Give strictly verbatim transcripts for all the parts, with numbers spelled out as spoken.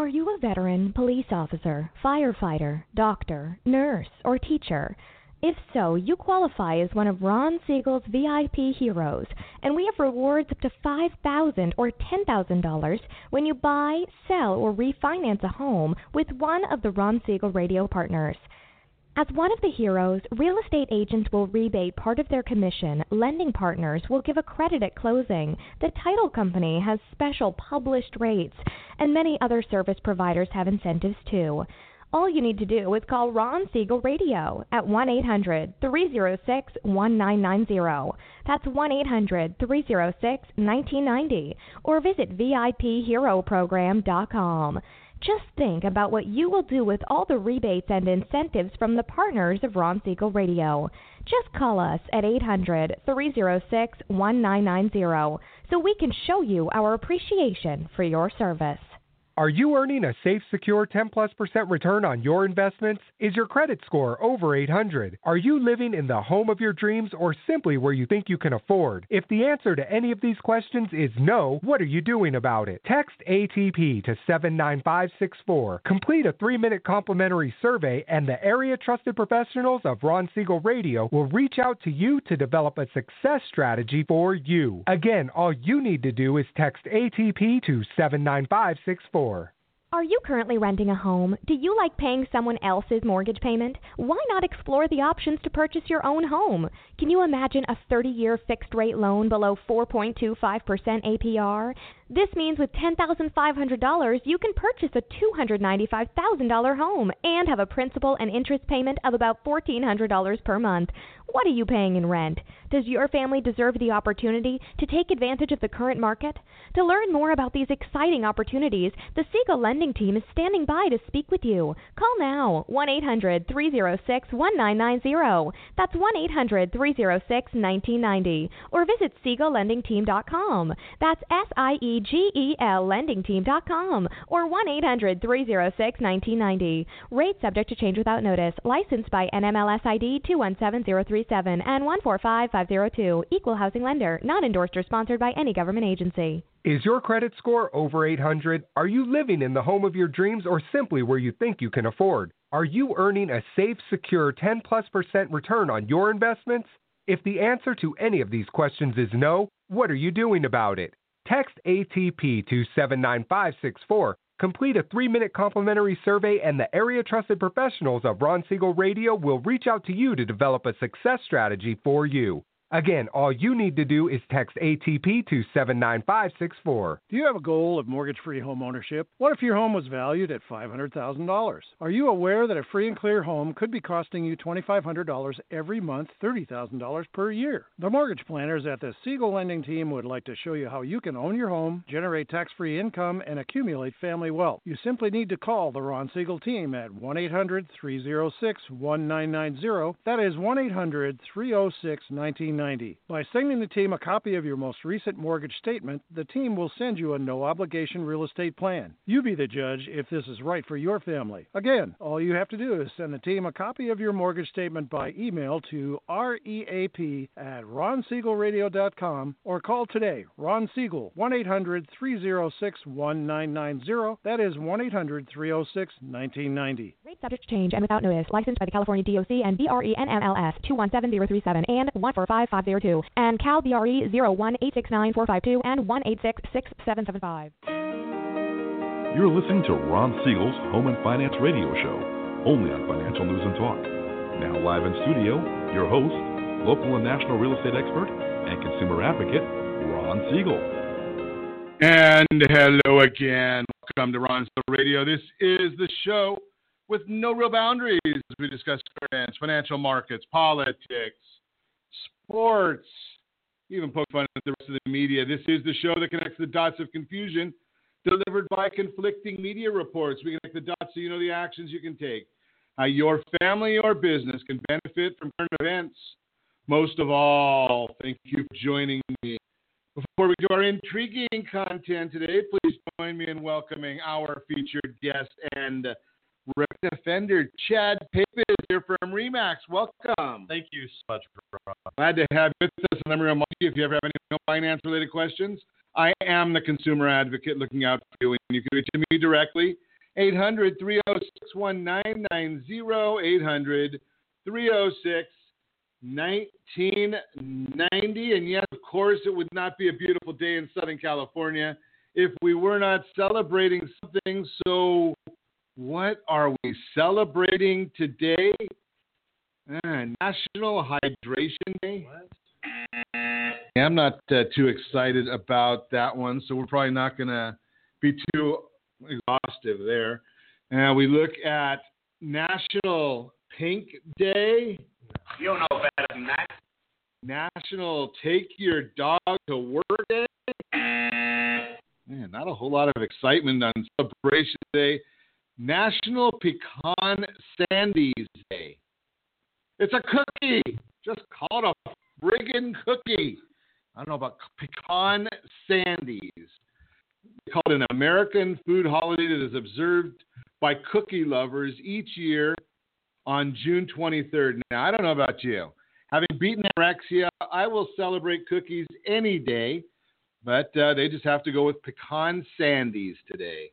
you a veteran, police officer, firefighter, doctor, nurse, or teacher? If so, you qualify as one of Ron Siegel's V I P heroes, and we have rewards up to five thousand dollars or ten thousand dollars when you buy, sell, or refinance a home with one of the Ron Siegel radio partners. As one of the heroes, real estate agents will rebate part of their commission, lending partners will give a credit at closing, the title company has special published rates, and many other service providers have incentives too. All you need to do is call Ron Siegel Radio at one eight hundred, three oh six, one nine nine oh. That's one eight hundred, three oh six, one nine nine oh, or visit V I P hero program dot com. Just think about what you will do with all the rebates and incentives from the partners of Ron Siegel Radio. Just call us at eight hundred, three oh six, one nine nine oh so we can show you our appreciation for your service. Are you earning a safe, secure ten plus percent return on your investments? Is your credit score over eight hundred? Are you living in the home of your dreams or simply where you think you can afford? If the answer to any of these questions is no, what are you doing about it? Text A T P to seven nine five six four. Complete a three-minute complimentary survey and the area trusted professionals of Ron Siegel Radio will reach out to you to develop a success strategy for you. Again, all you need to do is text A T P to seven nine five six four. Are you currently renting a home? Do you like paying someone else's mortgage payment? Why not explore the options to purchase your own home? Can you imagine a thirty-year fixed-rate loan below four point two five percent A P R? This means with ten thousand five hundred dollars, you can purchase a two hundred ninety-five thousand dollars home and have a principal and interest payment of about one thousand four hundred dollars per month. What are you paying in rent? Does your family deserve the opportunity to take advantage of the current market? To learn more about these exciting opportunities, the Siegel Lending Team is standing by to speak with you. Call now, one eight hundred, three oh six, one nine nine oh. That's one eight hundred, three oh six, one nine nine oh. Or visit Siegel Lending Team dot com. That's S I E G E L Lending Team dot com. Or one eight hundred, three oh six, one nine nine oh. Rate subject to change without notice. Licensed by N M L S I D two one seven zero three seven and one four five five zero two. Equal housing lender. Not endorsed or sponsored by any government agency. Is your credit score over eight hundred? Are you living in the home of your dreams or simply where you think you can afford? Are you earning a safe, secure ten plus percent return on your investments? If the answer to any of these questions is no, what are you doing about it? Text A T P to seven nine five six four. Complete a three-minute complimentary survey and the area trusted professionals of Ron Siegel Radio will reach out to you to develop a success strategy for you. Again, all you need to do is text A T P to seven nine five six four. Do you have a goal of mortgage-free home ownership? What if your home was valued at five hundred thousand dollars? Are you aware that a free and clear home could be costing you two thousand five hundred dollars every month, thirty thousand dollars per year? The mortgage planners at the Siegel Lending Team would like to show you how you can own your home, generate tax-free income, and accumulate family wealth. You simply need to call the Ron Siegel Team at one eight hundred, three oh six, one nine nine oh. That is one eight hundred, three oh six, one nine nine oh. By sending the team a copy of your most recent mortgage statement, the team will send you a no-obligation real estate plan. You be the judge if this is right for your family. Again, all you have to do is send the team a copy of your mortgage statement by email to reap at ron siegel radio dot com or call today, Ron Siegel, one eight hundred, three oh six, one nine nine oh. That is one eight hundred, three oh six, one nine nine oh. Rate subject to change and without notice. Licensed by the California D O C and B R E N M L S two one seven zero three seven and one four five five zero two and Cal B R E zero one eight six nine four five two and one eight six six seven seven five. You're listening to Ron Siegel's Home and Finance Radio Show, only on Financial News and Talk. Now live in studio, your host, local and national real estate expert and consumer advocate, Ron Siegel. And hello again. Welcome to Ron Siegel Radio. This is the show with no real boundaries as we discuss finance, financial markets, politics, sports, even poke fun at the rest of the media. This is the show that connects the dots of confusion delivered by conflicting media reports. We connect the dots so you know the actions you can take, how your family or business can benefit from current events. Most of all, thank you for joining me. Before we do our intriguing content today, please join me in welcoming our featured guest and record offender, Chad Pappas, here from RE/MAX. Welcome. Thank you so much, Ron. Glad to have you with us. And let me remind you, if you ever have any finance-related questions, I am the consumer advocate looking out for you. And you can reach me directly eight hundred, three oh six, nineteen ninety, eight hundred, three oh six, nineteen ninety. And yes, of course, it would not be a beautiful day in Southern California if we were not celebrating something. So what are we celebrating today? Uh, National Hydration Day. What? Yeah, I'm not uh, too excited about that one, so we're probably not going to be too exhaustive there. And uh, we look at National Pink Day. You don't know better than that. National Take Your Dog to Work Day. Man, not a whole lot of excitement on Celebration Day. National Pecan Sandies Day. It's a cookie. Just call it a friggin' cookie. I don't know about pecan sandies. They call it an American food holiday that is observed by cookie lovers each year on June twenty-third. Now, I don't know about you. Having beaten anorexia, I will celebrate cookies any day, but uh, they just have to go with pecan sandies today.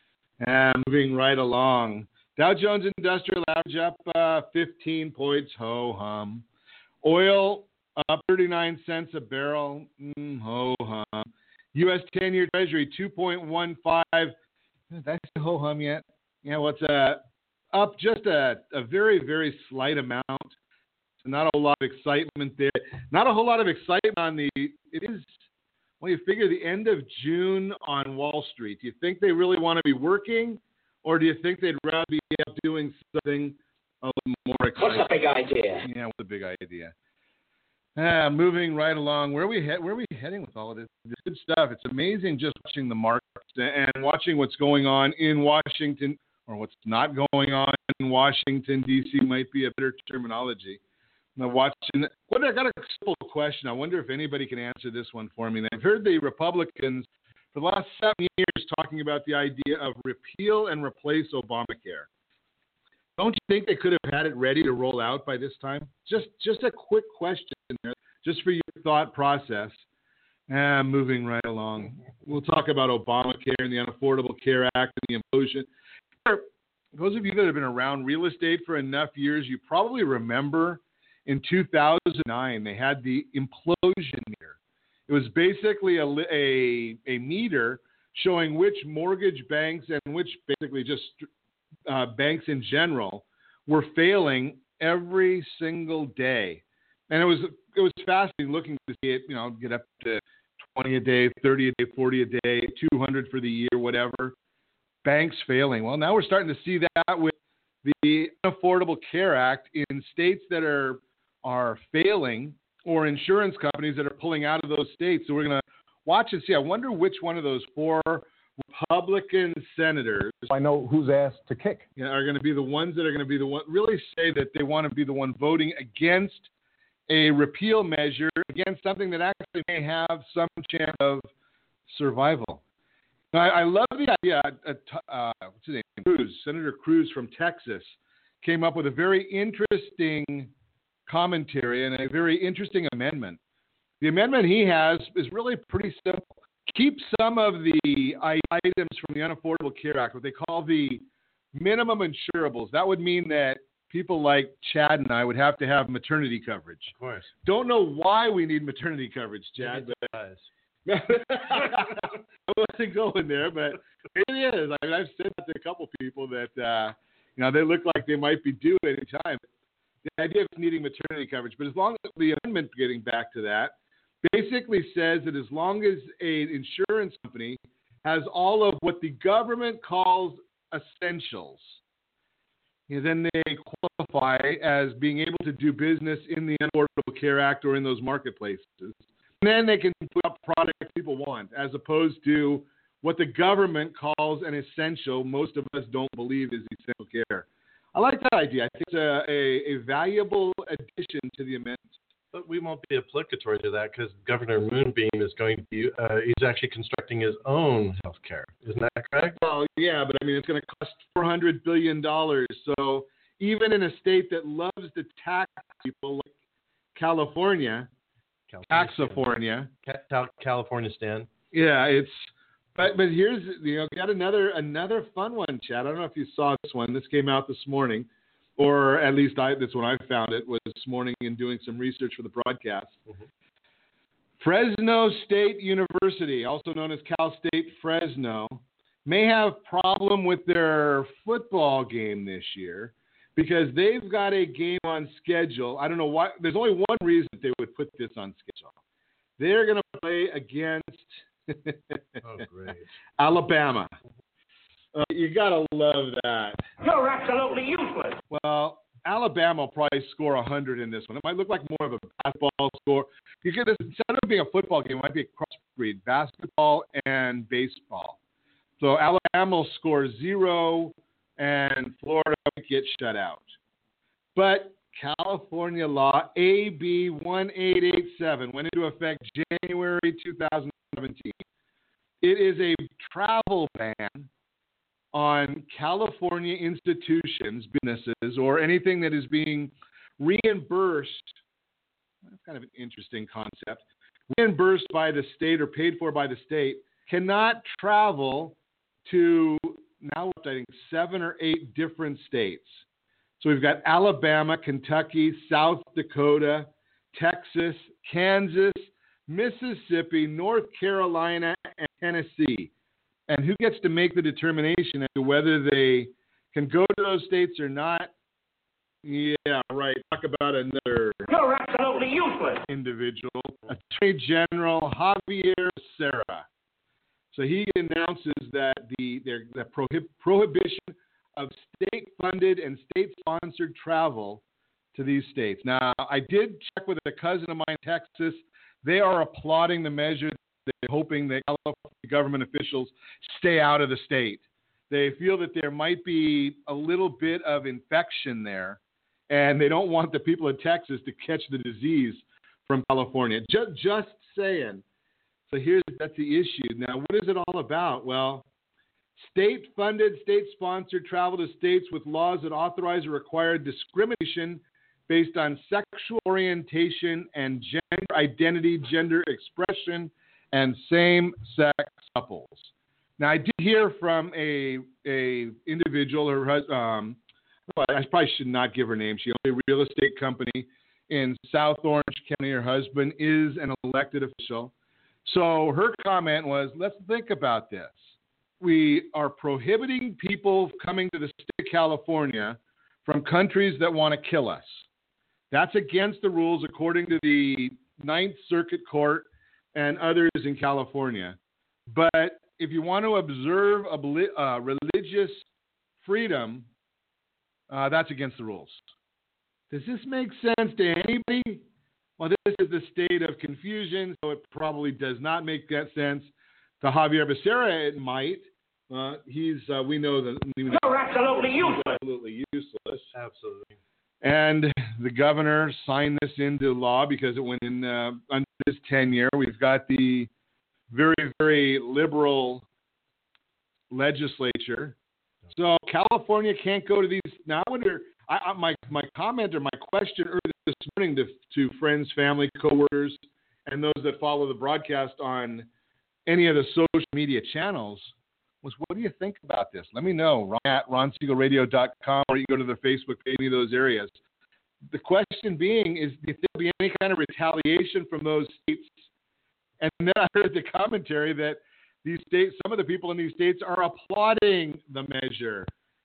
And moving right along. Dow Jones Industrial average up uh, fifteen points, ho-hum. Oil up thirty-nine cents a barrel, mm, ho-hum. U S ten-year Treasury two point one five. Did I say ho-hum yet? Yeah, well, it's uh, up just a, a very, very slight amount. So not a whole lot of excitement there. Not a whole lot of excitement on the, it is, well, you figure the end of June on Wall Street. Do you think they really want to be working? Or do you think they'd rather be out doing something a little more exciting? What's the big idea? Yeah, what's the big idea? Uh, moving right along. Where are we he- Where are we heading with all of this? This good stuff. It's amazing just watching the markets and watching what's going on in Washington, or what's not going on in Washington, D C might be a better terminology. Now, watching. What I got a simple question. I wonder if anybody can answer this one for me. I've heard the Republicans for the last seven years talking about the idea of repeal and replace Obamacare. Don't you think they could have had it ready to roll out by this time? Just just a quick question there, just for your thought process. And moving right along. We'll talk about Obamacare and the Unaffordable Care Act and the implosion. For those of you that have been around real estate for enough years, you probably remember in two thousand nine they had the implosion meter. It was basically a, a, a meter showing which mortgage banks and which basically just uh, banks in general were failing every single day. And it was it was fascinating looking to see it, you know, get up to twenty a day, thirty a day, forty a day, two hundred for the year, whatever. Banks failing. Well, now we're starting to see that with the Affordable Care Act in states that are are failing, or insurance companies that are pulling out of those states. So we're going to watch and see. I wonder which one of those four Republican senators, I know who's asked to kick, you know, are going to be the ones that are going to be the one really say that they want to be the one voting against a repeal measure, against something that actually may have some chance of survival. Now, I, I love the idea. Uh, uh, what's his name? Cruz, Senator Cruz from Texas, came up with a very interesting commentary and a very interesting amendment. The amendment he has is really pretty simple. Keep some of the items from the Unaffordable Care Act, what they call the minimum insurables. That would mean that people like Chad and I would have to have maternity coverage. Of course. Don't know why we need maternity coverage, Chad. But I wasn't going there, but it is. I mean, I've said that to a couple people that uh, you know they look like they might be due at any time. The idea of needing maternity coverage, but as long as the amendment, getting back to that, basically says that as long as an insurance company has all of what the government calls essentials, you know, then they qualify as being able to do business in the Affordable Care Act or in those marketplaces. And then they can put up products people want, as opposed to what the government calls an essential. Most of us don't believe is essential care. I like that idea. I think it's a, a, a valuable addition to the amendment. But we won't be applicatory to that because Governor Moonbeam is going to be, uh, he's actually constructing his own health care. Isn't that correct? Well, yeah, but I mean, it's going to cost four hundred billion dollars. So even in a state that loves to tax people like California, California, Taxifornia. Ca- California stand. Yeah, it's But but here's you know got another another fun one, Chad. I don't know if you saw this one. This came out this morning, or at least I this when I found it was this morning in doing some research for the broadcast. Mm-hmm. Fresno State University, also known as Cal State Fresno, may have problem with their football game this year because they've got a game on schedule. I don't know why. There's only one reason they would put this on schedule. They're going to play against oh, great. Alabama. Uh, you got to love that. You're absolutely useless. Well, Alabama will probably score one hundred in this one. It might look like more of a basketball score. You get this, instead of being a football game, it might be a cross-breed, basketball and baseball. So Alabama will score zero, and Florida gets shut out. But California law A B one eight eight seven went into effect January two thousand seventeen. It is a travel ban on California institutions, businesses, or anything that is being reimbursed. That's kind of an interesting concept. Reimbursed by the state or paid for by the state cannot travel to now I think seven or eight different states. So we've got Alabama, Kentucky, South Dakota, Texas, Kansas, Mississippi, North Carolina, and Tennessee. And who gets to make the determination as to whether they can go to those states or not? Yeah, right. Talk about another You're absolutely useless. individual, Attorney General Javier Becerra. So he announces that the, the prohib- prohibition of state-funded and state-sponsored travel to these states. Now, I did check with a cousin of mine in Texas. They are applauding the measure. They're hoping that California government officials stay out of the state. They feel that there might be a little bit of infection there, and they don't want the people of Texas to catch the disease from California. Just, just saying. So here's that's the issue. Now, what is it all about? Well, state-funded, state-sponsored travel to states with laws that authorize or require discrimination based on sexual orientation and gender identity, gender expression, and same-sex couples. Now, I did hear from a a individual, her um, I probably should not give her name. She owns a real estate company in South Orange County. Her husband is an elected official. So her comment was, let's think about this. We are prohibiting people coming to the state of California from countries that want to kill us. That's against the rules according to the Ninth Circuit Court and others in California. But if you want to observe a uh, religious freedom, uh, that's against the rules. Does this make sense to anybody? Well, this is the state of confusion, so it probably does not make that sense. To Javier Becerra, it might. Uh, he's, uh, we know that. You're absolutely useless. Absolutely useless. Absolutely. And the governor signed this into law because it went in uh, under his tenure. We've got the very, very liberal legislature. So California can't go to these. Now, I wonder, I, I, my, my comment or my question earlier this morning to, to friends, family, coworkers, and those that follow the broadcast on any of the social media channels was, what do you think about this? Let me know. Ron at ron siegel radio dot com, or you go to the Facebook page, any of those areas. The question being is, if there'll be any kind of retaliation from those states. And then I heard the commentary that these states, some of the people in these states are applauding the measure.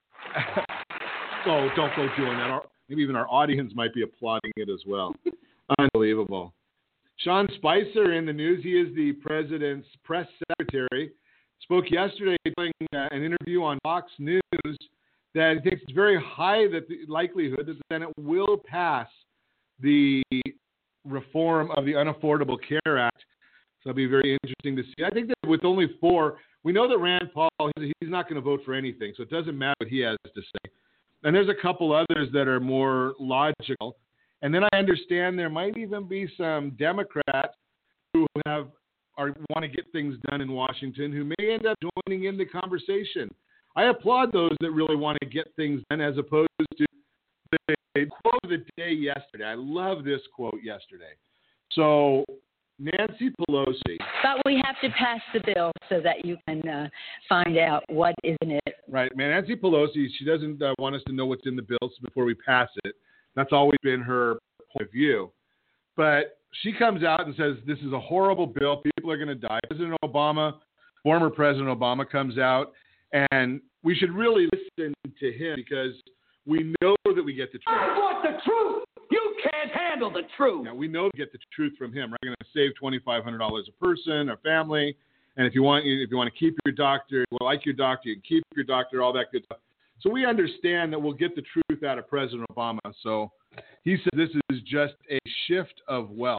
So don't go doing that. Our, maybe even our audience might be applauding it as well. Unbelievable. Sean Spicer in the news. He is the president's press secretary. Spoke yesterday during uh, an interview on Fox News that he thinks it's very high that the likelihood that the Senate will pass the reform of the Unaffordable Care Act. So it'll be very interesting to see. I think that with only four, we know that Rand Paul, he's not going to vote for anything, so it doesn't matter what he has to say. And there's a couple others that are more logical. And then I understand there might even be some Democrats who have or want to get things done in Washington who may end up joining in the conversation. I applaud those that really want to get things done as opposed to the quote of the day yesterday. I love this quote yesterday. So Nancy Pelosi. But we have to pass the bill so that you can uh, find out what is in it. Right, man. Nancy Pelosi, she doesn't uh, want us to know what's in the bills before we pass it. That's always been her point of view. But she comes out and says this is a horrible bill. People are going to die. President Obama, former President Obama, comes out, and we should really listen to him because we know that we get the truth. I want the truth. You can't handle the truth. Yeah, we know we get the truth from him. We're going to save twenty-five hundred dollars a person, a family, and if you want, if you want to keep your doctor, well, like your doctor, you can keep your doctor, all that good stuff. So we understand that we'll get the truth out of President Obama. So he said this is just a shift of wealth.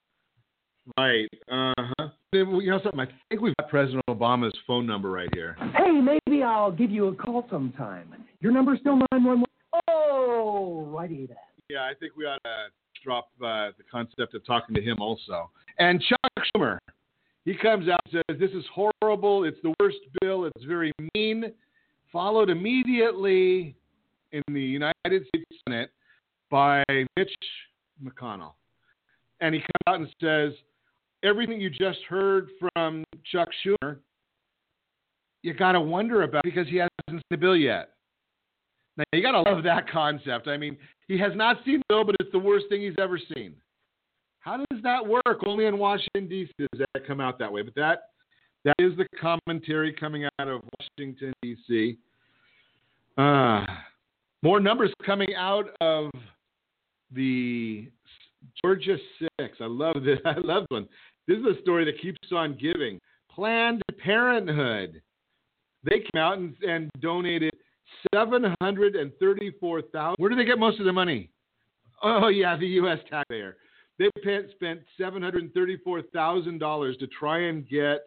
Right. Uh-huh. You know something? I think we've got President Obama's phone number right here. Hey, maybe I'll give you a call sometime. Your number's still nine one one. Oh, righty then. Yeah, I think we ought to drop uh, the concept of talking to him also. And Chuck Schumer, he comes out and says, this is horrible. It's the worst bill. It's very mean. Followed immediately in the United States Senate by Mitch McConnell. And he comes out and says, everything you just heard from Chuck Schumer, you got to wonder about because he hasn't seen the bill yet. Now, you got to love that concept. I mean, he has not seen the bill, but it's the worst thing he's ever seen. How does that work? Only in Washington, D C does that come out that way. But that that is the commentary coming out of Washington, D C Uh, more numbers coming out of the Georgia Six. I love this. I love this one. This is a story that keeps on giving. Planned Parenthood. They came out and, and donated seven hundred thirty-four thousand dollars. Where do they get most of the money? Oh, yeah, the U S taxpayer. They spent seven hundred thirty-four thousand dollars to try and get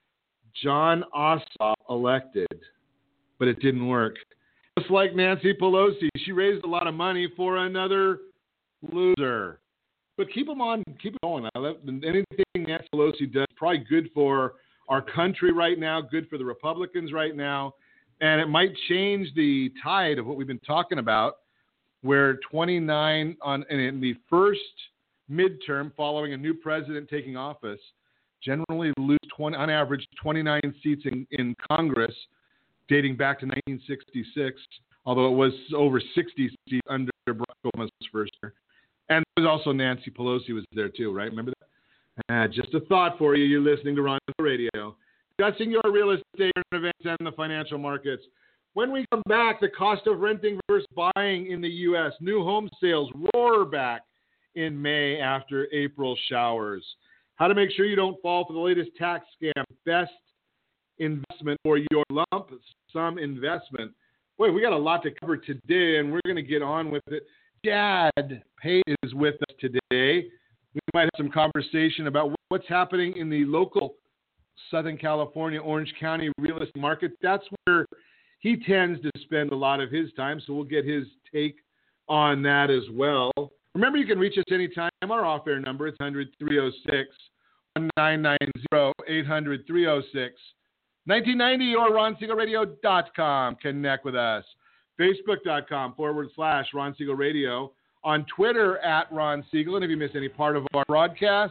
Jon Ossoff elected, but it didn't work. Just like Nancy Pelosi, she raised a lot of money for another loser. But keep them on, keep it going. I love anything Nancy Pelosi does. Probably good for our country right now, good for the Republicans right now. And it might change the tide of what we've been talking about, where twenty-nine on in the first midterm following a new president taking office, generally lose twenty on average twenty-nine seats in, in Congress, dating back to nineteen sixty-six. Although it was over sixty seats under Barack Obama's first year, and there was also Nancy Pelosi was there too, right? Remember that? Uh, just a thought for you. You're listening to Ron Radio. Discussing your real estate events and the financial markets. When we come back, the cost of renting versus buying in the U S. New home sales roar back in May after April showers. How to make sure you don't fall for the latest tax scam. Best investment for your lump sum investment. Boy, we got a lot to cover today, and we're going to get on with it. Dad Pate is with us today. We might have some conversation about what's happening in the local Southern California, Orange County real estate market. That's where he tends to spend a lot of his time, so we'll get his take on that as well. Remember, you can reach us anytime. Our off-air number is eight hundred, three oh six, nineteen ninety, eight hundred, three oh six, nineteen ninety, or ron siegel radio dot com. Connect with us. Facebook.com forward slash Ron Siegel Radio. On Twitter, at Ron Siegel. And if you miss any part of our broadcast,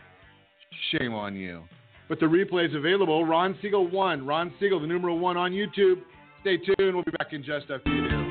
shame on you. But the replay is available. Ron Siegel one. Ron Siegel, the numeral one on YouTube. Stay tuned. We'll be back in just a few minutes.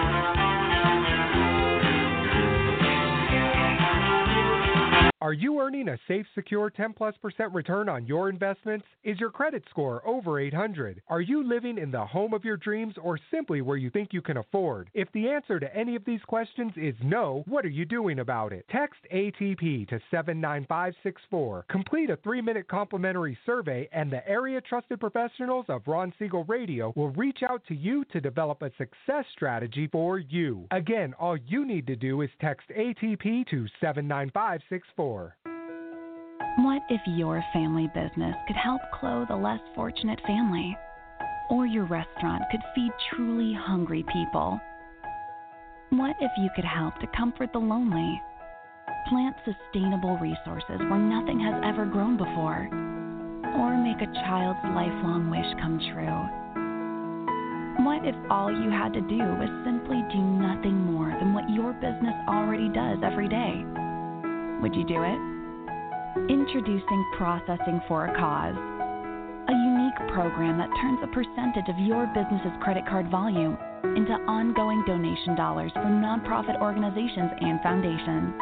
Are you earning a safe, secure ten plus percent return on your investments? Is your credit score over eight hundred? Are you living in the home of your dreams or simply where you think you can afford? If the answer to any of these questions is no, what are you doing about it? Text A T P to seven nine five six four. Complete a three-minute complimentary survey, and the area trusted professionals of Ron Siegel Radio will reach out to you to develop a success strategy for you. Again, all you need to do is text A T P to seven nine five six four. What if your family business could help clothe a less fortunate family? Or your restaurant could feed truly hungry people? What if you could help to comfort the lonely? Plant sustainable resources where nothing has ever grown before? Or make a child's lifelong wish come true? What if all you had to do was simply do nothing more than what your business already does every day? Would you do it? Introducing Processing for a Cause, a unique program that turns a percentage of your business's credit card volume into ongoing donation dollars for nonprofit organizations and foundations.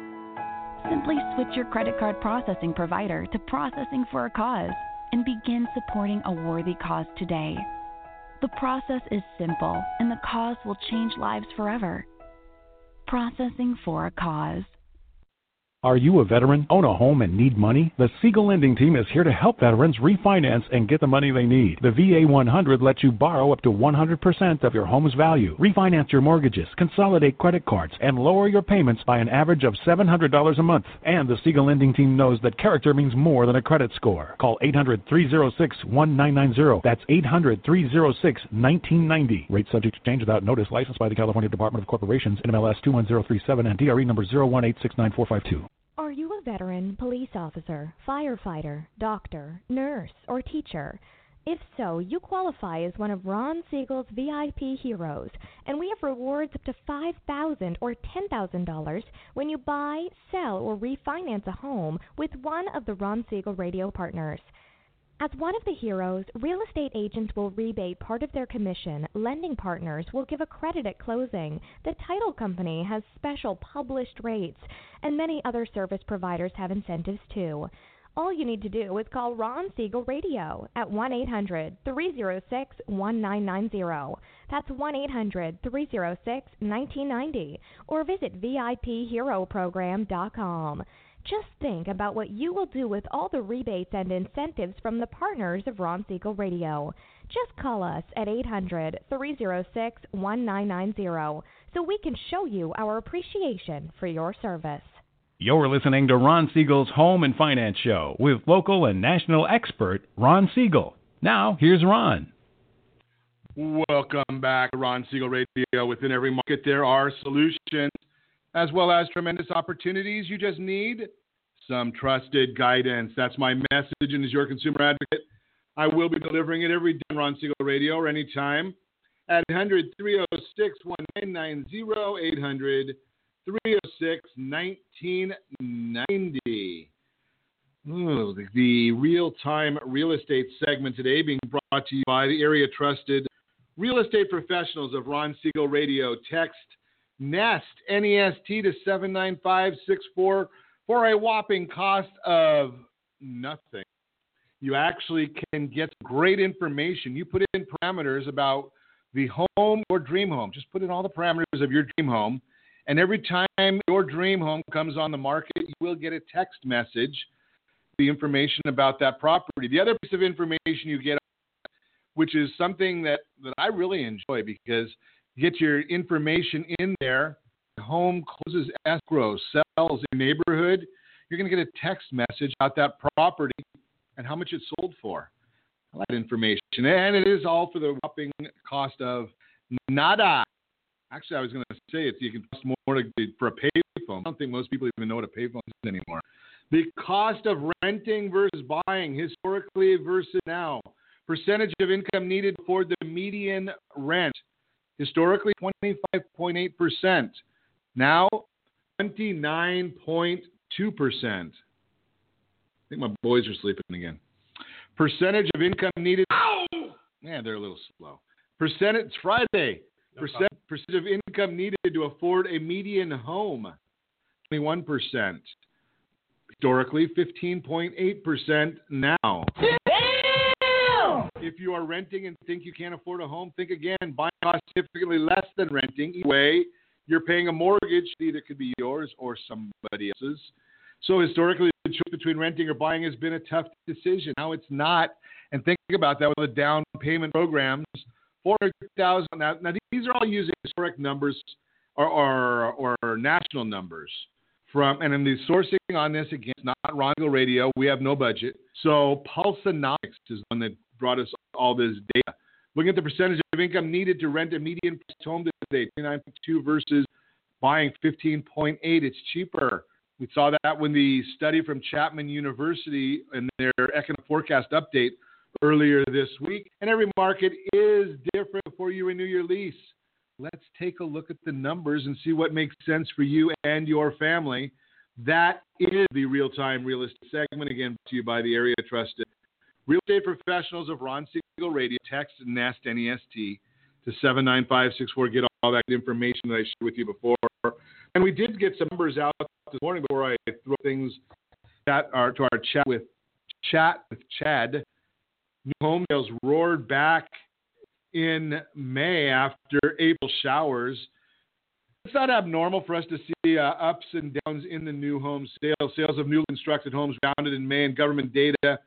Simply switch your credit card processing provider to Processing for a Cause and begin supporting a worthy cause today. The process is simple, and the cause will change lives forever. Processing for a Cause. Are you a veteran, own a home, and need money? The Siegel Lending Team is here to help veterans refinance and get the money they need. The V A one hundred lets you borrow up to one hundred percent of your home's value, refinance your mortgages, consolidate credit cards, and lower your payments by an average of seven hundred dollars a month. And the Siegel Lending Team knows that character means more than a credit score. Call eight hundred, three oh six, one nine nine zero. That's eight hundred, three oh six, one nine nine zero. Rate subject to change without notice. Licensed by the California Department of Corporations, N M L S two one zero three seven, and D R E number zero one eight six nine four five two. Are you a veteran, police officer, firefighter, doctor, nurse, or teacher? If so, you qualify as one of Ron Siegel's V I P heroes, and we have rewards up to five thousand dollars or ten thousand dollars when you buy, sell, or refinance a home with one of the Ron Siegel radio partners. As one of the heroes, real estate agents will rebate part of their commission, lending partners will give a credit at closing, the title company has special published rates, and many other service providers have incentives too. All you need to do is call Ron Siegel Radio at one eight hundred, three oh six, one nine nine zero. That's one eight hundred, three oh six, one nine nine zero, or visit V I P hero program dot com. Just think about what you will do with all the rebates and incentives from the partners of Ron Siegel Radio. Just call us at eight hundred, three oh six, one nine nine zero so we can show you our appreciation for your service. You're listening to Ron Siegel's Home and Finance Show with local and national expert Ron Siegel. Now, here's Ron. Welcome back to Ron Siegel Radio. Within every market, there are solutions, as well as tremendous opportunities. You just need some trusted guidance. That's my message, and as your consumer advocate, I will be delivering it every day on Ron Siegel Radio or anytime at eight hundred, three oh six, one nine nine zero, eight hundred, three oh six, one nine nine zero. Ooh, the, the real-time real estate segment today being brought to you by the area trusted real estate professionals of Ron Siegel Radio. Text NEST, N E S T, to seven nine five six four for a whopping cost of nothing. You actually can get great information. You put in parameters about the home or dream home. Just put in all the parameters of your dream home, and every time your dream home comes on the market, you will get a text message, the information about that property. The other piece of information you get, which is something that, that I really enjoy, because you get your information in there. The home closes escrow, sells in your neighborhood. You're going to get a text message about that property and how much it sold for. I like that information. And it is all for the whopping cost of nada. Actually, I was going to say it, you can cost more to, for a payphone. I don't think most people even know what a payphone is anymore. The cost of renting versus buying, historically versus now. Percentage of income needed for the median rent. Historically, twenty-five point eight percent. Now, twenty-nine point two percent. I think my boys are sleeping again. Percentage of income needed. Ow! Yeah, they're a little slow. Percentage, it's Friday. No Percent, percentage of income needed to afford a median home. twenty-one percent. Historically, fifteen point eight percent now. If you are renting and think you can't afford a home, think again. Buying costs significantly less than renting. Either way, you're paying a mortgage. Either could be yours or somebody else's. So historically, the choice between renting or buying has been a tough decision. Now it's not. And think about that with the down payment programs. four hundred thousand dollars. Now, now, these are all using historic numbers or, or, or national numbers. From, and in the sourcing on this, again, it's not Ron Siegel Radio. We have no budget. So Pulsonomics is one that brought us all this data. Looking at the percentage of income needed to rent a median home today, twenty-nine point two versus buying fifteen point eight. It's cheaper. We saw that when the study from Chapman University and their economic forecast update earlier this week. And every market is different before you renew your lease. Let's take a look at the numbers and see what makes sense for you and your family. That is the Real-Time Real Estate segment, again, brought to you by the Area Trusted Real Estate Professionals of Ron Siegel Radio. Text NEST, N E S T, to seven nine five six four. Get all that information that I shared with you before. And we did get some numbers out this morning before I throw things that are to our chat with chat with Chad. New home sales roared back in May after April showers. It's not abnormal for us to see uh, ups and downs in the new home sales. Sales of newly constructed homes rounded in May, and government data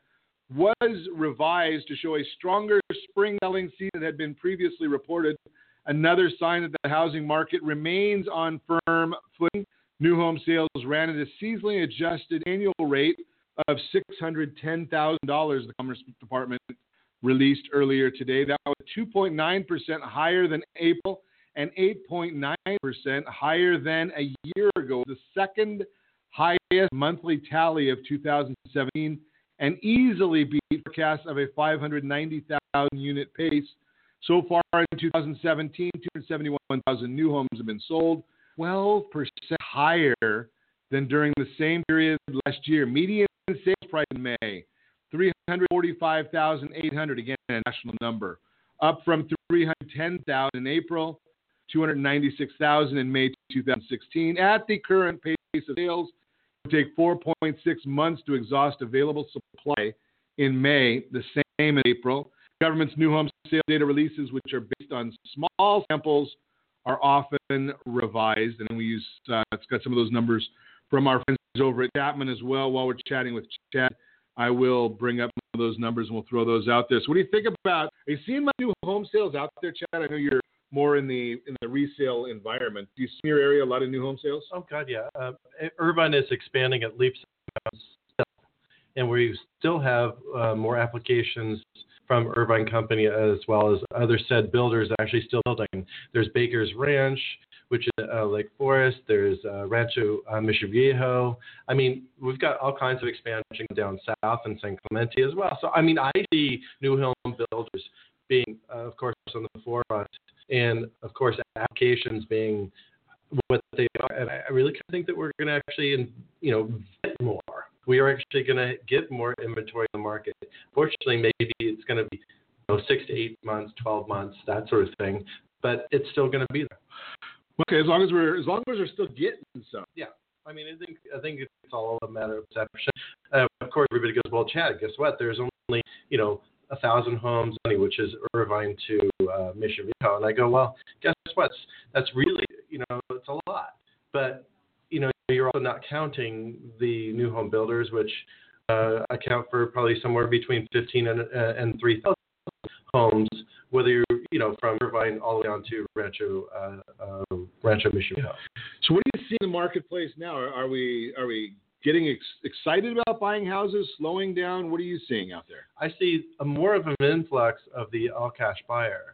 was revised to show a stronger spring selling season than had been previously reported. Another sign that the housing market remains on firm footing. New home sales ran at a seasonally adjusted annual rate of six hundred ten thousand dollars, the Commerce Department released earlier today. That was two point nine percent higher than April and eight point nine percent higher than a year ago, the second highest monthly tally of two thousand seventeen, and easily beat forecasts of a five hundred ninety thousand unit pace. So far in two thousand seventeen, two hundred seventy-one thousand new homes have been sold, twelve percent higher than during the same period last year. Median sales price in May, three hundred forty-five thousand eight hundred dollars, again, a national number, up from three hundred ten thousand dollars in April, two hundred ninety-six thousand dollars in May two thousand sixteen. At the current pace of sales, it will take four point six months to exhaust available supply in May, the same in April. Government's new home sales data releases, which are based on small samples, are often revised, and we use uh, it's got some of those numbers from our friends over at Chapman as well. While we're chatting with Chad, I will bring up some of those numbers and we'll throw those out there. So, what do you think about? Are you seeing my new home sales out there, Chad? I know you're more in the in the resale environment. Do you see in your area a lot of new home sales? Oh God, yeah. Uh, Irvine is expanding at leaps and bounds, and we still have uh, more applications from Irvine Company as well as other said builders actually still building. There's Baker's Ranch, which is uh, Lake Forest. There's uh, Rancho uh, Mission Viejo. I mean, we've got all kinds of expansion down south in San Clemente as well. So, I mean, I see new home builders being, uh, of course, on the forefront, and, of course, applications being what they are. And I really think that we're going to actually, you know, get more. We are actually going to get more inventory in the market. Fortunately, maybe it's going to be you know, six to eight months, twelve months, that sort of thing. But it's still going to be there. Okay, as long as we're as long as we're still getting some. Yeah, I mean, I think I think it's all a matter of perception. Uh, of course, everybody goes, well, Chad, guess what? There's only you know a thousand homes, which is Irvine to uh, Mission Viejo, and I go, well, guess what? That's really you know it's a lot, but you know you're also not counting the new home builders, which uh, account for probably somewhere between fifteen and uh, and three thousand homes, whether you're, you know, from Irvine all the way on to Rancho, uh, uh, Rancho Mission. So, what do you see in the marketplace now? Are, are we are we getting ex- excited about buying houses? Slowing down? What are you seeing out there? I see a more of an influx of the all cash buyer.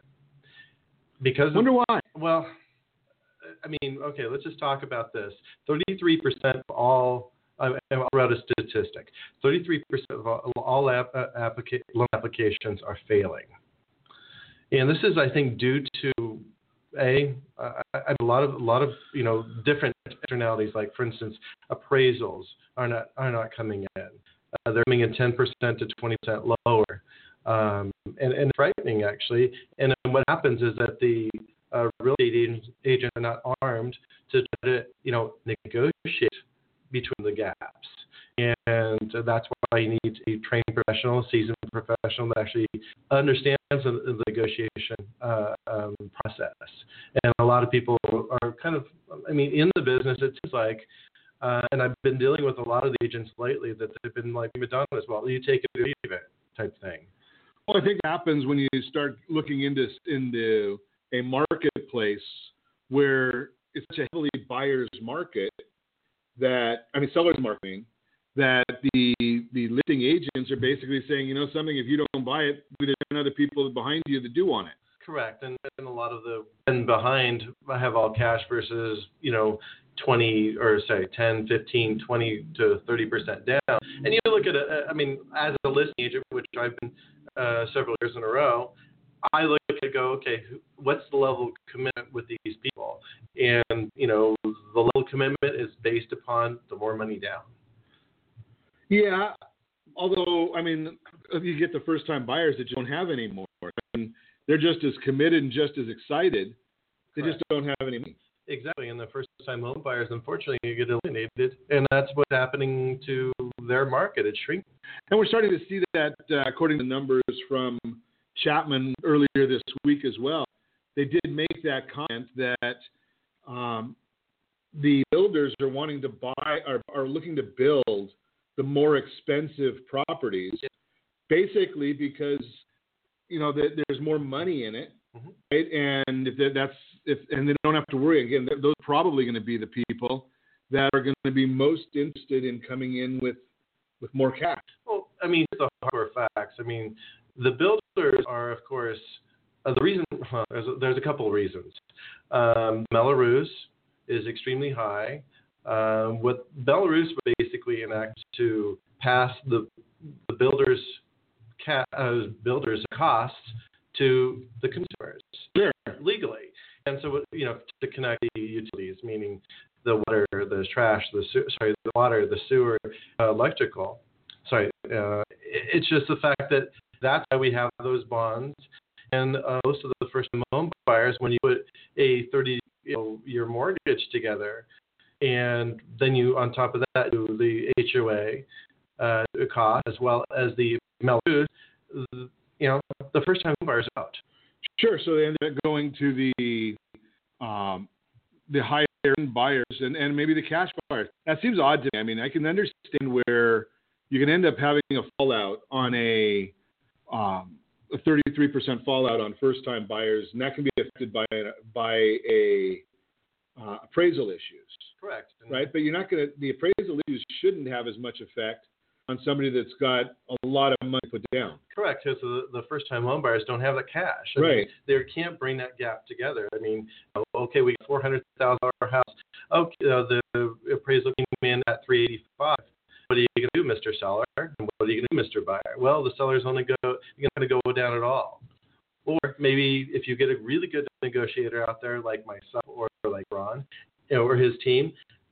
Because wonder of, why? Well, I mean, okay, let's just talk about this. Thirty-three percent of all. I read a statistic. Thirty-three percent of all, all app, uh, applica- loan applications are failing. And this is, I think, due to a, uh, a lot of a lot of you know different externalities. Like, for instance, appraisals are not are not coming in. Uh, they're coming in ten percent to twenty percent lower, um, and and it's frightening actually. And what happens is that the uh, real estate agents, agents are not armed to try to you know negotiate between the gaps. And that's why you need a trained professional, a seasoned professional that actually understands the, the negotiation uh, um, process. And a lot of people are kind of, I mean, in the business, it seems like, uh, and I've been dealing with a lot of the agents lately that they've been like Madonna as well. You take it or leave it type thing. Well, I think it happens when you start looking into into a marketplace where it's such a heavily buyer's market that, I mean, seller's marketing, that the the listing agents are basically saying, you know something, if you don't buy it, there's other people behind you that do want it. Correct. And, and a lot of the and behind have all cash versus, you know, twenty or say ten, fifteen, twenty to thirty percent down. And you look at it, I mean, as a listing agent, which I've been uh, several years in a row, I look at it and go, okay, what's the level of commitment with these people? And, you know, the the level commitment is based upon the more money down. Yeah, although, I mean, if you get the first-time buyers that you don't have anymore, and they're just as committed and just as excited, they Correct. just don't have any money. Exactly, and the first-time home buyers, unfortunately, get eliminated, and that's what's happening to their market. It's shrinking. And we're starting to see that, uh, according to numbers from Chapman earlier this week as well. They did make that comment that um, the builders are wanting to buy, are, are looking to build the more expensive properties, basically because, you know, the, there's more money in it, mm-hmm. right? And if that's if and they don't have to worry again. Those are probably going to be the people that are going to be most interested in coming in with with more cash. Well, I mean, the hardcore facts. I mean, the builders are, of course, uh, the reason. Well, there's a, there's a couple of reasons. Um, Belarus is extremely high. Um, what Belarus basically enacts to pass the the builders' ca- uh, builders' costs to the consumers sure. legally, and so you know to connect the utilities, meaning the water, the trash, the su- sorry, the water, the sewer, uh, electrical. Sorry, uh, it's just the fact that that's why we have those bonds, and uh, most of the first home buyers, when you put a thirty year mortgage together. And then you, on top of that, do the H O A uh, cost as well as the Belarus. You know, the first-time buyers out. Sure. So they end up going to the um, the higher buyers and, and maybe the cash buyers. That seems odd to me. I mean, I can understand where you can end up having a fallout on a um, a thirty-three percent fallout on first-time buyers, and that can be affected by a, by a uh, appraisal issues. Correct. Right, but you're not going to. The appraisal issues shouldn't have as much effect on somebody that's got a lot of money put down. Correct, because the, the first-time home buyers don't have the cash. I right. mean, they can't bring that gap together. I mean, okay, we got four hundred thousand dollars house. Okay, uh, the appraisal came in at three eighty-five. What are you going to do, Mister Seller? And what are you going to do, Mister Buyer? Well, the seller's only go going to go down at all. Or maybe if you get a really good negotiator out there like myself or like Ron, you know, or his team,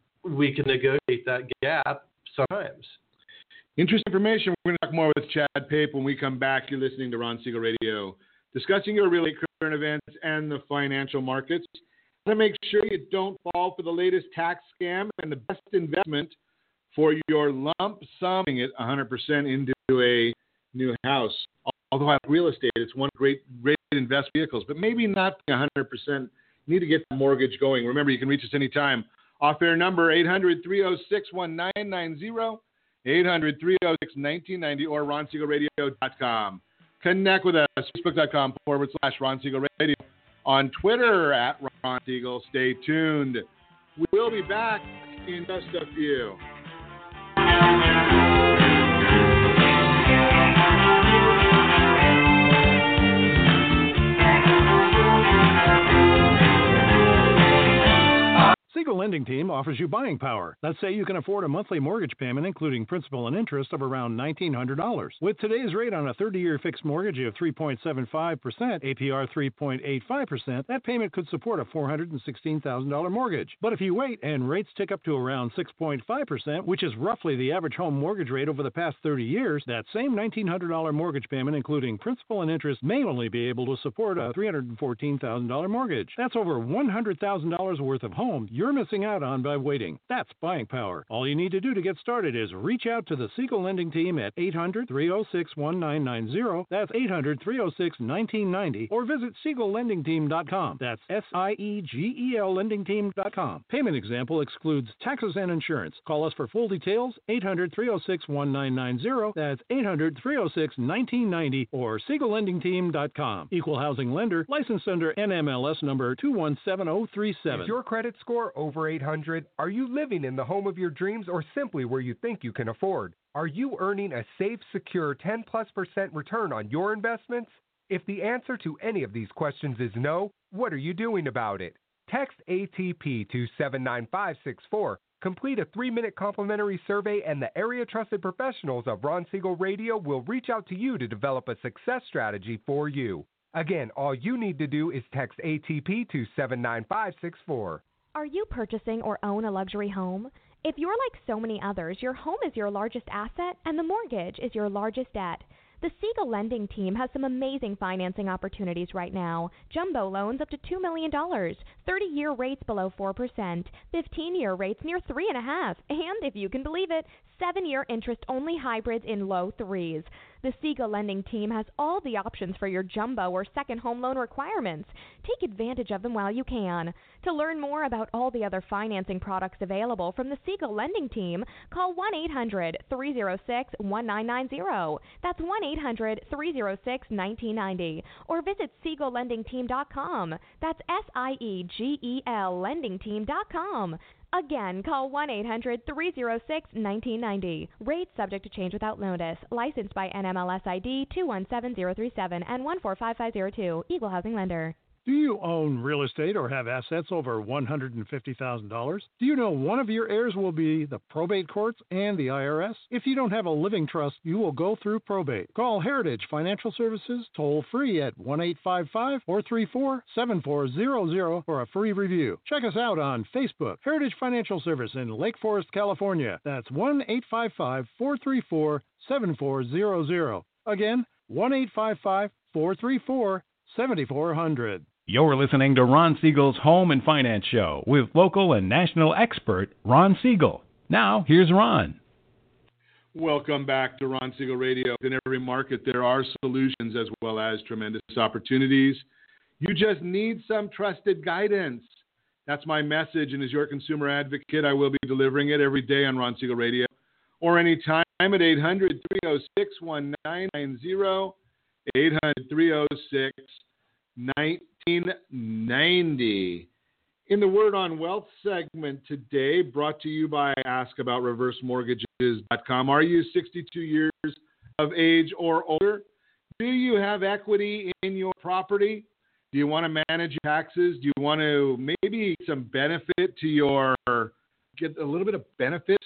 we can negotiate that gap sometimes. Interesting information. We're going to talk more with Chad Pape when we come back. You're listening to Ron Siegel Radio, discussing your real current events and the financial markets. To make sure you don't fall for the latest tax scam and the best investment for your lump sum it one hundred percent into a new house. Although I like real estate, it's one of great, great investment vehicles, but maybe not one hundred percent. You need to get the mortgage going. Remember, you can reach us anytime. Off-air number eight hundred, three oh six, one nine nine zero, eight hundred, three oh six, one nine nine zero, or ron siegel radio dot com. Connect with us, facebook.com forward slash Ron Siegel Radio. On Twitter at Ron Siegel. Stay tuned. We'll be back in just a few. Siegel Lending Team offers you buying power. Let's say you can afford a monthly mortgage payment, including principal and interest, of around nineteen hundred dollars. With today's rate on a thirty-year fixed mortgage of three point seven five percent, A P R three point eight five percent, that payment could support a four hundred sixteen thousand dollars mortgage. But if you wait and rates tick up to around six point five percent, which is roughly the average home mortgage rate over the past thirty years, that same nineteen hundred dollars mortgage payment, including principal and interest, may only be able to support a three hundred fourteen thousand dollars mortgage. That's over one hundred thousand dollars worth of home you're missing out on by waiting. That's buying power. All you need to do to get started is reach out to the Siegel Lending Team at eight hundred, three oh six, one nine nine zero. That's eight hundred, three oh six, one nine nine zero. Or visit siegel lending team dot com. That's S I E G E L lending team dot com. Payment example excludes taxes and insurance. Call us for full details, eight hundred, three oh six, one nine nine zero. That's eight hundred, three oh six, one nine nine zero or siegel lending team dot com. Equal housing lender, licensed under N M L S number two one seven zero three seven. Is your credit score over eight hundred? Are you living in the home of your dreams or simply where you think you can afford? Are you earning a safe, secure ten plus percent return on your investments? If the answer to any of these questions is no, what are you doing about it? Text A T P to seven nine five six four. Complete a three-minute complimentary survey and the area-trusted professionals of Ron Siegel Radio will reach out to you to develop a success strategy for you. Again, all you need to do is text A T P to seven nine five six four. Are you purchasing or own a luxury home? If you're like so many others, your home is your largest asset and the mortgage is your largest debt. The Siegel Lending Team has some amazing financing opportunities right now. Jumbo loans up to two million dollars, thirty-year rates below four percent, fifteen-year rates near three point five percent, and if you can believe it, seven-year interest-only hybrids in low threes. The Siegel Lending Team has all the options for your jumbo or second home loan requirements. Take advantage of them while you can. To learn more about all the other financing products available from the Siegel Lending Team, call one eight hundred, three oh six, one nine nine zero. That's one eight hundred, three oh six, one nine nine zero. Or visit siegel lending team dot com. That's S I E G E L lending team dot com. Again, call one eight hundred, three oh six, one nine nine zero. Rates subject to change without notice. Licensed by N M L S I D two one seven zero three seven and one four five five zero two. Equal housing lender. Do you own real estate or have assets over one hundred fifty thousand dollars? Do you know one of your heirs will be the probate courts and the I R S? If you don't have a living trust, you will go through probate. Call Heritage Financial Services toll free at one eight five five, four three four, seven four zero zero for a free review. Check us out on Facebook, Heritage Financial Service in Lake Forest, California. That's one eight five five, four three four, seven four zero zero. Again, one eight five five, four three four, seven four zero zero. You're listening to Ron Siegel's Home and Finance Show with local and national expert Ron Siegel. Now, here's Ron. Welcome back to Ron Siegel Radio. In every market, there are solutions as well as tremendous opportunities. You just need some trusted guidance. That's my message, and as your consumer advocate, I will be delivering it every day on Ron Siegel Radio or anytime at eight hundred, three oh six, one nine nine zero, eight hundred, three oh six, nineteen ninety. In the Word on Wealth segment today, brought to you by ask about reverse mortgages dot com. Are you sixty-two years of age or older? Do you have equity in your property? Do you want to manage your taxes? Do you want to maybe some benefit to your, get a little bit of benefit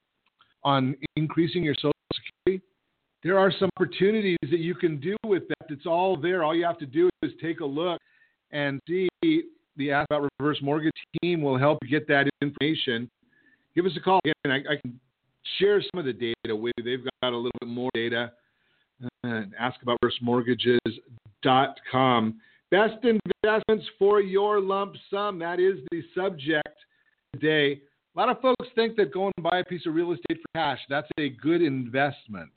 on increasing your Social Security? There are some opportunities that you can do with that. It's all there. All you have to do is take a look and see. The Ask About Reverse Mortgage team will help you get that information. Give us a call. Again, I, I can share some of the data with you. They've got a little bit more data. Uh, ask about reverse mortgages dot com. Best investments for your lump sum. That is the subject today. A lot of folks think that going and buy a piece of real estate for cash, that's a good investment.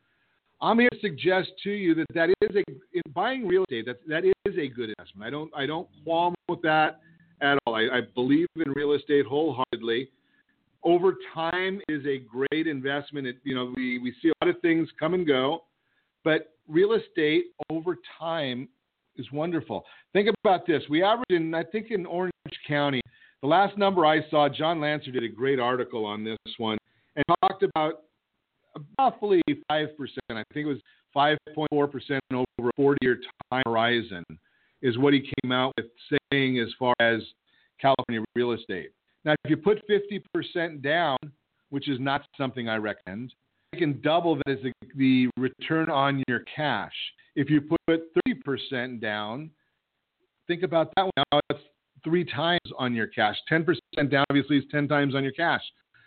I'm here to suggest to you that that is a in buying real estate. That that is a good investment. I don't I don't qualm with that at all. I, I believe in real estate wholeheartedly. Over time is a great investment. It, you know, we we see a lot of things come and go, but real estate over time is wonderful. Think about this. We average in I think in Orange County. The last number I saw, John Lancer did a great article on this one and talked about roughly five percent. I think it was five point four percent over a forty-year time horizon is what he came out with saying as far as California real estate. Now, if you put fifty percent down, which is not something I recommend, you can double that as the, the return on your cash. If you put thirty percent down, think about that one. Now it's three times on your cash. ten percent down, obviously, is ten times on your cash.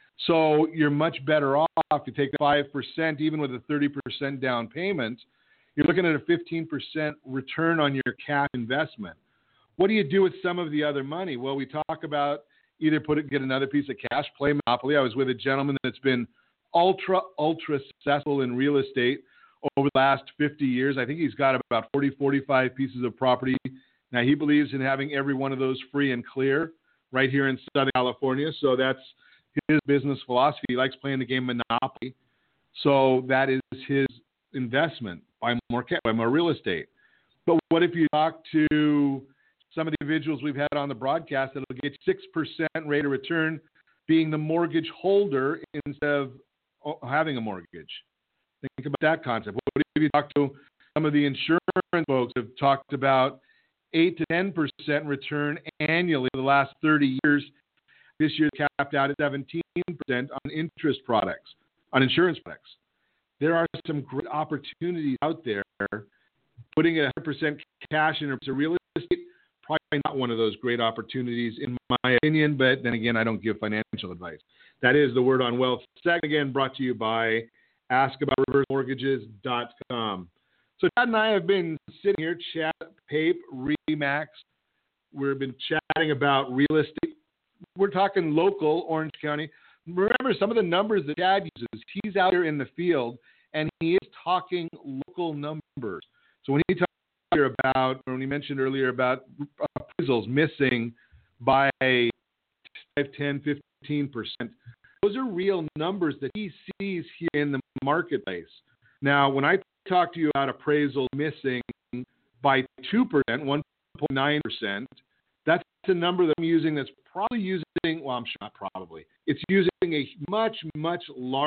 So you're much better off if you take five percent, even with a thirty percent down payment. You're looking at a fifteen percent return on your cash investment. What do you do with some of the other money? Well, we talk about either put it, get another piece of cash, play Monopoly. I was with a gentleman that's been ultra, ultra successful in real estate over the last fifty years. I think he's got about forty, forty-five pieces of property. Now, he believes in having every one of those free and clear right here in Southern California. So that's his business philosophy. He likes playing the game Monopoly. So that is his investment. Buy more, buy more real estate. But what if you talk to some of the individuals we've had on the broadcast that'll get six percent rate of return being the mortgage holder instead of having a mortgage? Think about that concept. What if you talk to some of the insurance folks have talked about eight to ten percent return annually for the last thirty years? This year capped out at seventeen percent on interest products, on insurance products. There are some great opportunities out there. Putting a one hundred percent cash into real estate probably not one of those great opportunities in my opinion, but then again, I don't give financial advice. That is the Word on Wealth segment, again, brought to you by ask about reverse mortgages dot com. So Chad and I have been sitting here, Chad, Pape, Remax. We've been chatting about real estate. We're talking local Orange County. Remember some of the numbers that Chad uses. He's out there in the field, and he is talking local numbers. So when he talks here about, or when he mentioned earlier about appraisals missing by five, ten, fifteen percent, those are real numbers that he sees here in the marketplace. Now, when I talk to you about appraisals missing by two percent, one point nine percent, that's a number that I'm using that's probably using, well, I'm sure not probably, it's using a much, much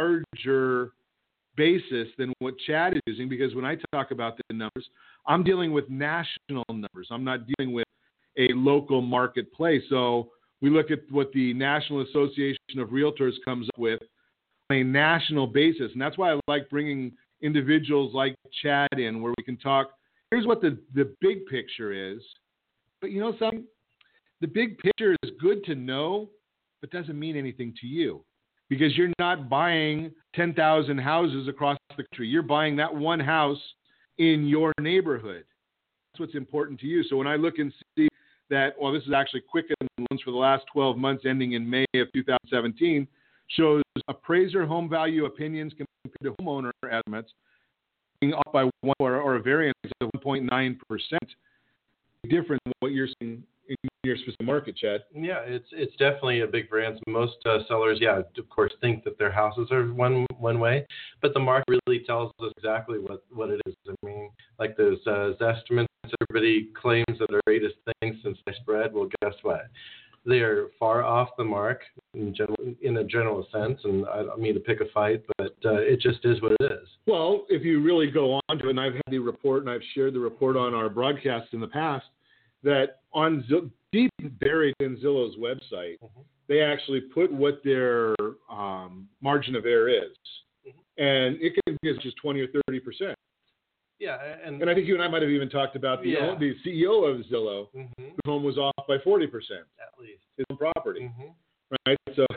larger basis than what Chad is using, because when I talk about the numbers, I'm dealing with national numbers. I'm not dealing with a local marketplace. So we look at what the National Association of Realtors comes up with on a national basis. And that's why I like bringing individuals like Chad in, where we can talk. Here's what the, the big picture is. But you know something? The big picture is good to know, but doesn't mean anything to you, because you're not buying ten thousand houses across the country. You're buying that one house in your neighborhood. That's what's important to you. So when I look and see that, well, this is actually Quicken Loans for the last twelve months ending in May of two thousand seventeen, shows appraiser home value opinions compared to homeowner estimates being up by one or, or a variance of one point nine percent. Different than what you're seeing in your specific market, Chad. Yeah, it's it's definitely a big variance. Most uh, sellers, yeah, of course, think that their houses are one one way, but the market really tells us exactly what, what it is. I mean, like those uh, estimates, everybody claims that are the greatest things since sliced bread. Well, guess what? They are far off the mark in, general, in a general sense, and I don't mean to pick a fight, but uh, it just is what it is. Well, if you really go on to it, and I've had the report, and I've shared the report on our broadcast in the past, that on Z- deep buried in Zillow's website, mm-hmm. they actually put what their um, margin of error is, mm-hmm. and it can be as much as twenty or thirty percent. Yeah, and, and I think you and I might have even talked about the yeah. the C E O of Zillow, mm-hmm. whose home was off by forty percent at least his own property, mm-hmm. right? So,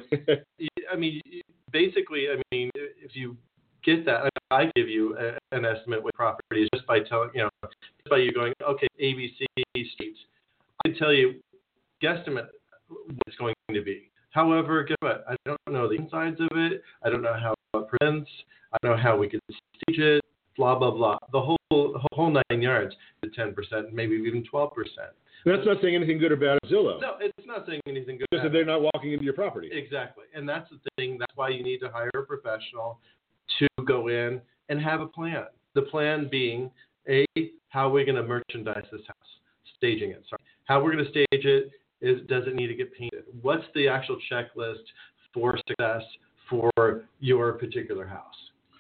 I mean, basically, I mean, if you get that, I give you a, an estimate with properties just by telling, you know, just by you going, okay, A B C streets. I can tell you, guesstimate what it's going to be. However, guess what? I don't know the insides of it. I don't know how it presents. I don't know how we could stage it. Blah blah blah. The whole the whole nine yards to ten percent, maybe even twelve percent. That's not saying anything good or bad of Zillow. No, it's not saying anything good. Just that they're not walking into your property. Exactly, and that's the thing. That's why you need to hire a professional to go in and have a plan. The plan being, A, how we're going to merchandise this house, staging it. Sorry, how we're going to stage it is, does it need to get painted? What's the actual checklist for success for your particular house?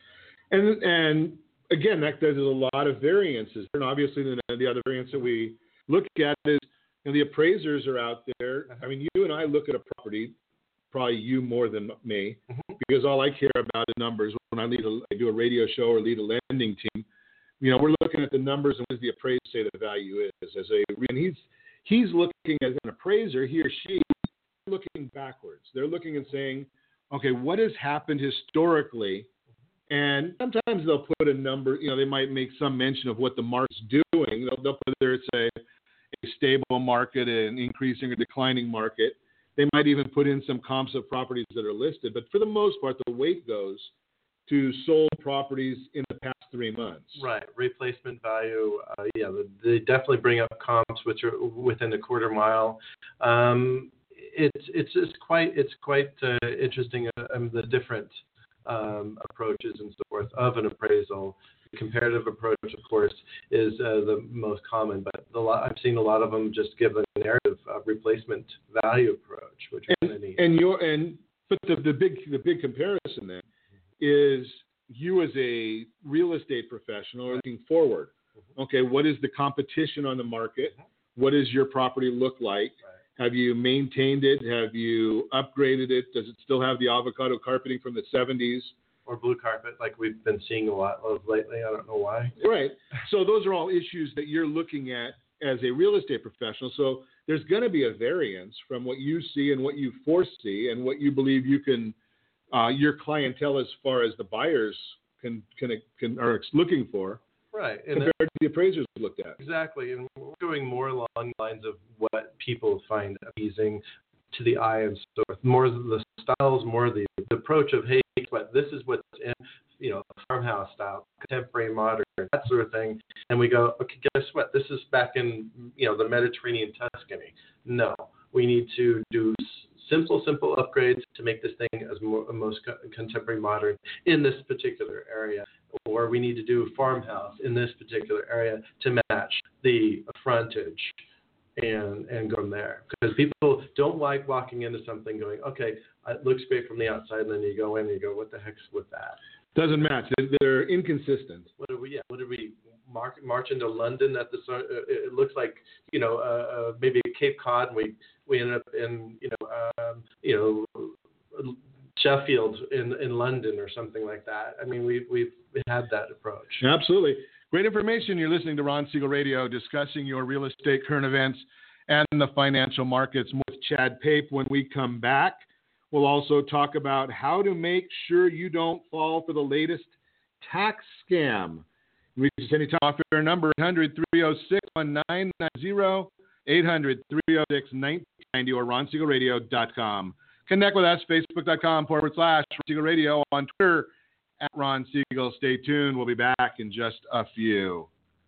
And and again, that there's a lot of variances. And obviously, the, the other variance that we look at is, you know, the appraisers are out there. I mean, you and I look at a property, probably you more than me, mm-hmm. because all I care about is numbers. When I lead a, I do a radio show or lead a lending team, you know, we're looking at the numbers and what does the appraiser say the value is. As a, and he's he's looking as an appraiser, he or she, looking backwards. They're looking and saying, okay, what has happened historically? And sometimes they'll put a number, you know, they might make some mention of what the market's doing. They'll, they'll put whether it's a, a stable market, an increasing or declining market. They might even put in some comps of properties that are listed. But for the most part, the weight goes to sold properties in the past three months. Right. Replacement value. Uh, yeah, they definitely bring up comps which are within a quarter mile. Um, it's it's just quite it's quite uh, interesting uh, um, the different um, approaches and so forth of an appraisal. The comparative approach, of course, is uh, the most common, but the lot, I've seen a lot of them just give a narrative uh, replacement value approach, which is and, kind of neat. And your and but the, the big the big comparison then is you as a real estate professional are looking forward. Mm-hmm. Okay, what is the competition on the market? Mm-hmm. What does your property look like? Right. Have you maintained it? Have you upgraded it? Does it still have the avocado carpeting from the seventies? Or blue carpet, like we've been seeing a lot of lately. I don't know why. Right. So those are all issues that you're looking at as a real estate professional. So there's going to be a variance from what you see and what you foresee and what you believe you can, uh, your clientele as far as the buyers can, can, can are looking for. Right. And compared to the appraisers looked at. Exactly. And we're doing more along the lines of what people find appeasing to the eye and so forth. More of the styles, more of the, the approach of, hey, but this is what's in, you know, farmhouse style, contemporary, modern, that sort of thing. And we go, okay, guess what? This is back in, you know, the Mediterranean Tuscany. No, we need to do simple, simple upgrades to make this thing as more, most contemporary, modern in this particular area. Or we need to do farmhouse in this particular area to match the frontage and and go from there. Because people don't like walking into something going, okay, it looks great from the outside, and then you go in and you go, what the heck's with that? Doesn't match. They're inconsistent. What did we? Yeah. What did we mark, march into London at the? Uh, it looks like you know uh, uh, maybe Cape Cod, and we we ended up in you know um, you know Sheffield in in London or something like that. I mean, we we've had that approach. Absolutely. Great information. You're listening to Ron Siegel Radio, discussing your real estate current events and the financial markets with Chad Pape. When we come back, we'll also talk about how to make sure you don't fall for the latest tax scam. Reach us anytime off your number, eight hundred, three oh six, one nine nine zero, eight hundred, three oh six, one nine nine zero, or ron siegel radio dot com. Connect with us, facebook.com forward slash Ron Siegel Radio, on Twitter at Ron Siegel. Stay tuned. We'll be back in just a few.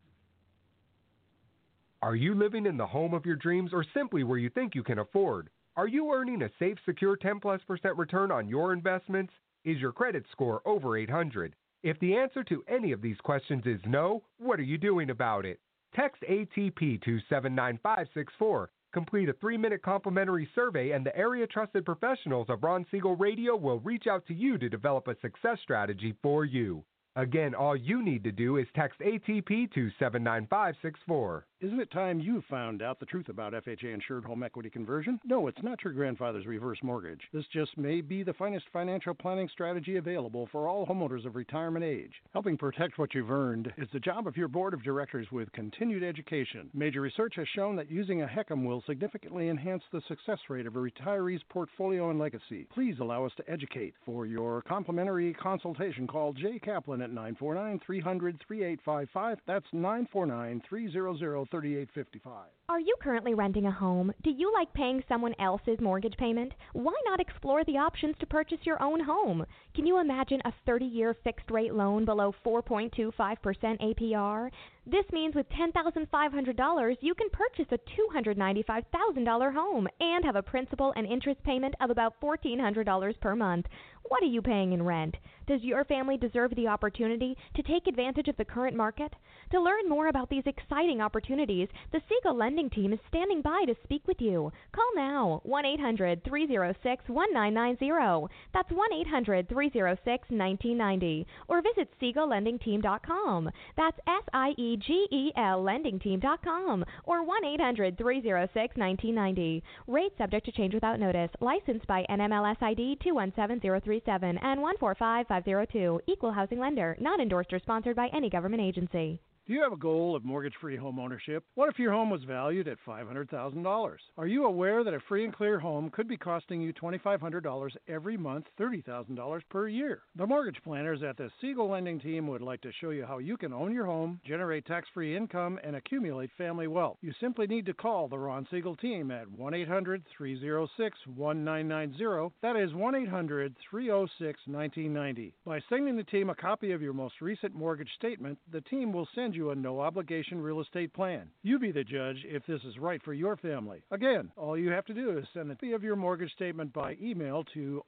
Are you living in the home of your dreams or simply where you think you can afford? Are you earning a safe, secure ten plus percent return on your investments? Is your credit score over eight hundred? If the answer to any of these questions is no, what are you doing about it? Text A T P to seven nine five six four. Complete a three-minute complimentary survey, and the area-trusted professionals of Ron Siegel Radio will reach out to you to develop a success strategy for you. Again, all you need to do is text A T P to seven nine five six four. Isn't it time you found out the truth about F H A-insured home equity conversion? No, it's not your grandfather's reverse mortgage. This just may be the finest financial planning strategy available for all homeowners of retirement age. Helping protect what you've earned is the job of your board of directors with continued education. Major research has shown that using a HECM will significantly enhance the success rate of a retiree's portfolio and legacy. Please allow us to educate. For your complimentary consultation, call Jay Kaplan at nine four nine, three hundred, thirty-eight fifty-five. That's nine four nine, three hundred, thirty-eight fifty-five. Are you currently renting a home? Do you like paying someone else's mortgage payment? Why not explore the options to purchase your own home? Can you imagine a thirty-year fixed-rate loan below four point two five percent A P R? This means with ten thousand five hundred dollars, you can purchase a two hundred ninety-five thousand dollars home and have a principal and interest payment of about fourteen hundred dollars per month. What are you paying in rent? Does your family deserve the opportunity to take advantage of the current market? To learn more about these exciting opportunities, the Siegel Lending Team is standing by to speak with you. Call now, one eight hundred, three oh six, one nine nine zero. That's one eight hundred, three oh six, one nine nine zero. Or visit siegel lending team dot com. That's S I E G E L lending team dot com. Or one eight hundred, three oh six, one nine nine zero. Rate subject to change without notice. Licensed by N M L S I D two one seven zero three seven and one four five five zero two. Equal housing lender. Not endorsed or sponsored by any government agency. Do you have a goal of mortgage-free home ownership? What if your home was valued at five hundred thousand dollars? Are you aware that a free and clear home could be costing you twenty-five hundred dollars every month, thirty thousand dollars per year? The mortgage planners at the Siegel Lending Team would like to show you how you can own your home, generate tax-free income, and accumulate family wealth. You simply need to call the Ron Siegel Team at one eight hundred, three oh six, one nine nine zero. That is one eight hundred, three oh six, one nine nine zero. By sending the team a copy of your most recent mortgage statement, the team will send you a no-obligation real estate plan. You be the judge if this is right for your family. Again, all you have to do is send a copy of your mortgage statement by email to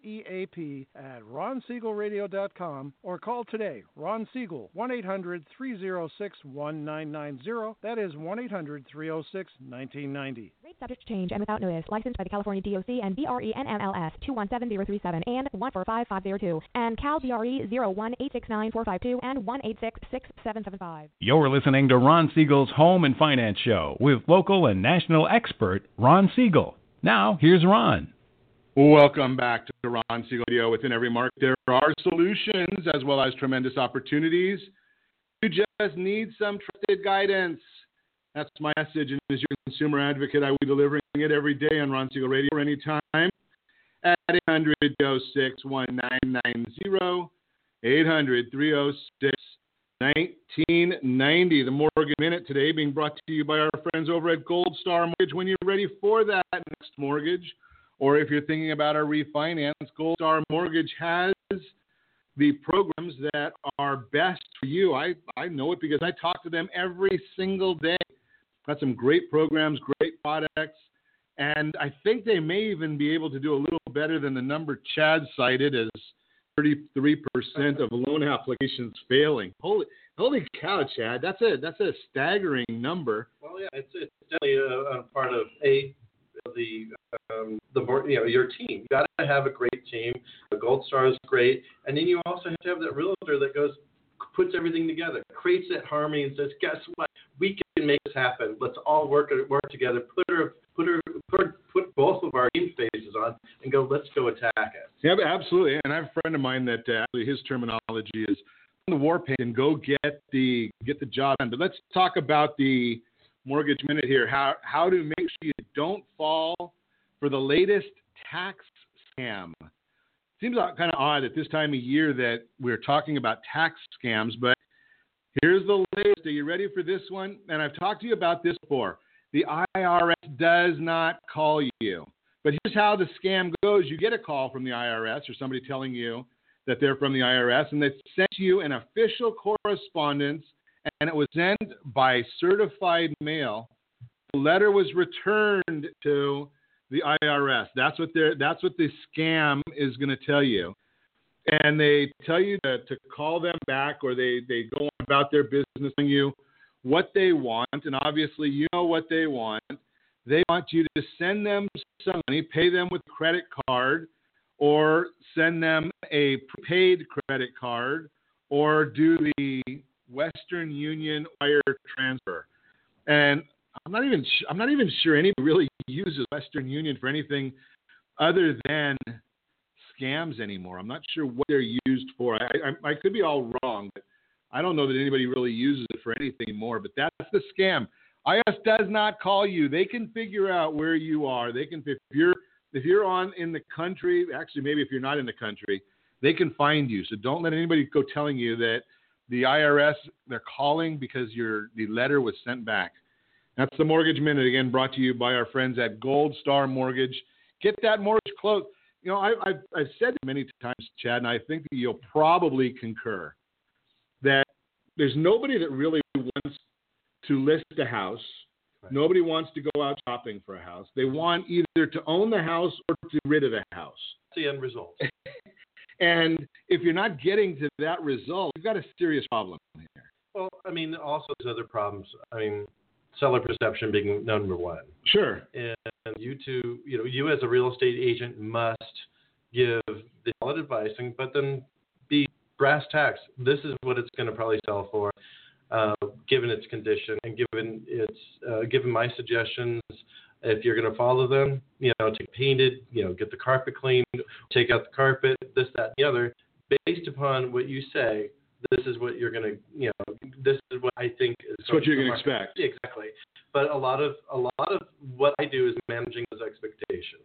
reap at ron siegel radio dot com or call today. Ron Siegel, one eight hundred, three oh six, one nine nine zero. That is one eight hundred, three oh six, one nine nine zero. Rate subject to change and without notice. Licensed by the California D O C and B R E N M L S two one seven zero three seven and one four five five zero two and Cal B R E zero one eight six nine four five two and one eight six six seven seven five. You're listening to Ron Siegel's Home and Finance Show with local and national expert Ron Siegel. Now, here's Ron. Welcome back to Ron Siegel Radio. Within every market, there are solutions as well as tremendous opportunities. You just need some trusted guidance. That's my message, and as your consumer advocate, I will be delivering it every day on Ron Siegel Radio or anytime at eight hundred, three oh six, nineteen ninety, eight hundred, three oh six, nineteen ninety. The Mortgage Minute today being brought to you by our friends over at Gold Star Mortgage. When you're ready for that next mortgage, or if you're thinking about a refinance, Gold Star Mortgage has the programs that are best for you. I, I know it because I talk to them every single day. Got some great programs, great products, and I think they may even be able to do a little better than the number Chad cited as thirty-three percent of loan applications failing. Holy, holy cow, Chad! That's a that's a staggering number. Well, yeah, it's it's definitely a, a part of a the um, the you know your team. You got to have a great team. The Gold Star is great, and then you also have to have that realtor that goes puts everything together, creates that harmony, and says, "Guess what? We can make this happen. Let's all work work together. Put her put her put, put both of our team faces on and go. Let's go attack it." Yeah, absolutely. And I have a friend of mine that uh, actually his terminology is on the war paint and go get the get the job done. But let's talk about the Mortgage Minute here. How how to make sure you don't fall for the latest tax scam. Seems kind of odd at this time of year that we're talking about tax scams, but here's the latest. Are you ready for this one? And I've talked to you about this before. The I R S does not call you. But here's how the scam goes. You get a call from the I R S or somebody telling you that they're from the I R S, and they sent you an official correspondence, and it was sent by certified mail. The letter was returned to the I R S. That's what they're. That's what the scam is going to tell you. And they tell you to, to call them back, or they, they go on about their business telling you what they want. And obviously, you know what they want. They want you to send them some money, pay them with a credit card, or send them a prepaid credit card, or do the Western Union wire transfer. And I'm not even I'm not even sure anybody really uses Western Union for anything other than scams anymore. I'm not sure what they're used for. I, I, I could be all wrong, but I don't know that anybody really uses it for anything anymore. But that's the scam. I R S does not call you. They can figure out where you are. They can if you're if you're on in the country. Actually, maybe if you're not in the country, they can find you. So don't let anybody go telling you that the I R S they're calling because your the letter was sent back. That's the Mortgage Minute, again, brought to you by our friends at Gold Star Mortgage. Get that mortgage closed. You know, I, I've, I've said it many times, Chad, and I think that you'll probably concur that there's nobody that really wants to list a house. Right. Nobody wants to go out shopping for a house. They want either to own the house or to get rid of the house. That's the end result. And if you're not getting to that result, you've got a serious problem here. Well, I mean, also there's other problems. I mean, seller perception being number one. Sure. And you two, you know, you as a real estate agent must give the solid advice, but then be brass tacks. This is what it's going to probably sell for, uh, given its condition and given its, uh, given my suggestions. If you're going to follow them, you know, take painted, you know, get the carpet cleaned, take out the carpet, this, that, and the other. Based upon what you say, this is what you're going to, you know, this is what I think is It's what you're going to expect. Exactly. But a lot of a lot of what I do is managing those expectations.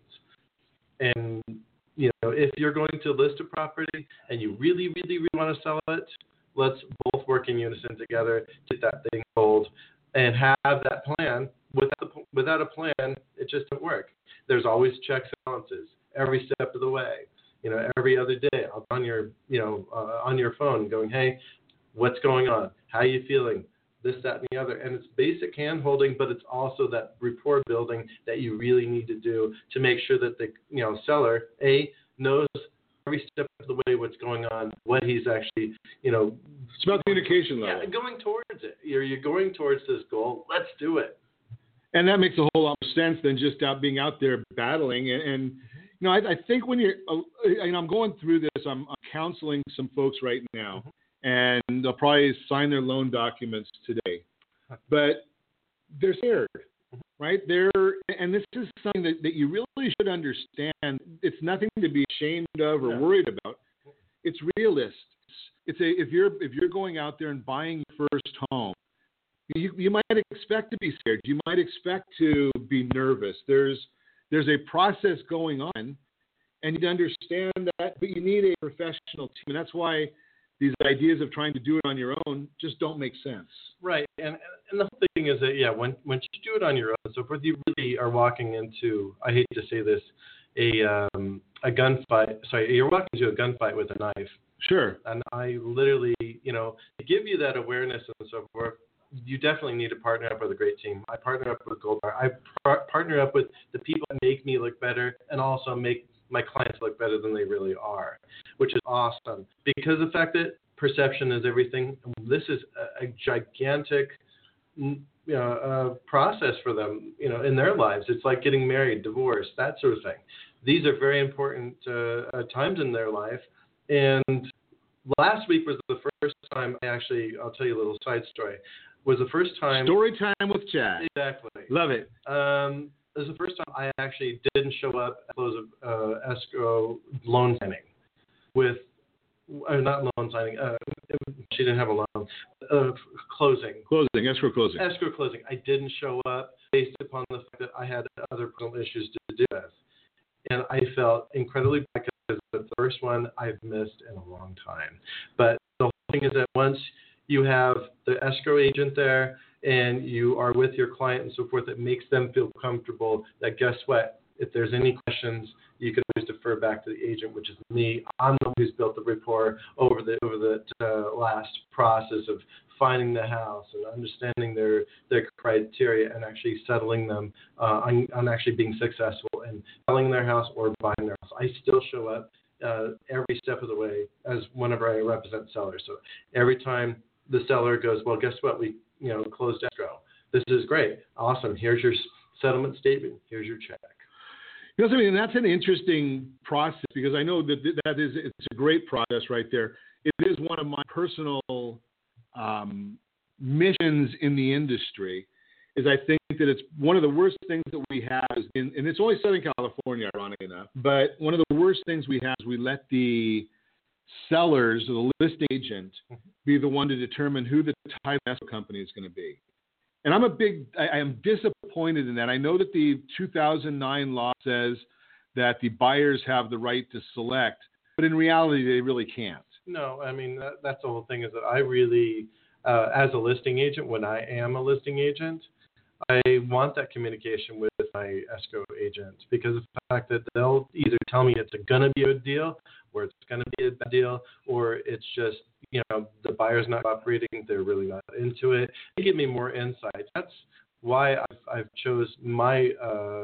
And, you know, if you're going to list a property and you really, really, really want to sell it, let's both work in unison together to get that thing sold and have that plan. Without, without a plan, it just doesn't work. There's always checks and balances every step of the way. You know, every other day, I'll be on your, you know, uh, on your phone going, hey, what's going on? How are you feeling? This, that, and the other. And it's basic hand holding, but it's also that rapport building that you really need to do to make sure that the, you know, seller, A, knows every step of the way what's going on, what he's actually, you know. It's about communication level. Yeah, going towards it. You're, you're going towards this goal. Let's do it. And that makes a whole lot more sense than just out being out there battling. And, and you know, I, I think when you're, uh, you know, I'm going through this, I'm, I'm counseling some folks right now, mm-hmm. and they'll probably sign their loan documents today. But they're scared, right? They're, and this is something that, that you really should understand. It's nothing to be ashamed of or yeah. worried about. It's realist. It's, it's a if you're if you're going out there and buying your first home, you, you might expect to be scared. You might expect to be nervous. There's there's a process going on, and you understand that, but you need a professional team, and that's why these ideas of trying to do it on your own just don't make sense. Right, and and the whole thing is that yeah, when when you do it on your own, so forth, you really are walking into, I hate to say this, a um, a gunfight. Sorry, you're walking into a gunfight with a knife. Sure. And I literally, you know, to give you that awareness and so forth, you definitely need to partner up with a great team. I partner up with Goldbar. I par- partner up with the people that make me look better and also make my clients look better than they really are, which is awesome. Because the fact that perception is everything, this is a, a gigantic, you know, uh, process for them, you know, in their lives. It's like getting married, divorced, that sort of thing. These are very important uh, uh, times in their life. And last week was the first time I actually, I'll tell you a little side story, was the first time. Story time with Chad. Exactly. Love it. Um, it was the first time I actually didn't show up at close of uh, escrow loan signing with, uh, not loan signing, uh, she didn't have a loan, uh, closing. Closing, escrow closing. Escrow closing. I didn't show up based upon the fact that I had other personal issues to deal with. And I felt incredibly bad because the first one I've missed in a long time. But the whole thing is that once you have the escrow agent there and you are with your client and so forth, it makes them feel comfortable that guess what? If there's any questions, you can always defer back to the agent, which is me. I'm the one who's built the rapport over the over the uh, last process of finding the house and understanding their their criteria and actually settling them uh, on, on actually being successful in selling their house or buying their house. I still show up uh, every step of the way as whenever I represent sellers. So every time the seller goes, well, guess what? We you know closed escrow. This is great. Awesome. Here's your settlement statement. Here's your check. You know, I mean, that's an interesting process because I know that that is it's a great process right there. It is one of my personal um, missions in the industry. Is I think that it's one of the worst things that we have, is in, and it's only Southern California, ironically enough. But one of the worst things we have is we let the sellers, or the listing agent, be the one to determine who the title escrow company is going to be. And I'm a big, I, I am disappointed in that. I know that the two thousand nine law says that the buyers have the right to select, but in reality, they really can't. No, I mean, that, that's the whole thing is that I really, uh, as a listing agent, when I am a listing agent, I want that communication with my escrow agent because of the fact that they'll either tell me it's going to be a deal or it's going to be a bad deal, or it's just, you know, the buyer's not operating, they're really not into it. They give me more insight. That's why I've, I've chose my, uh,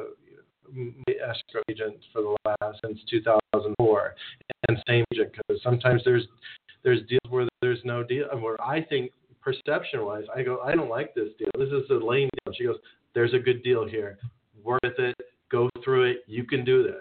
my escrow agent for the last, since two thousand four, and same agent, because sometimes there's there's deals where there's no deal, where I think perception-wise, I go, I don't like this deal. This is a lame deal. She goes, there's a good deal here. Work with it. Go through it. You can do this.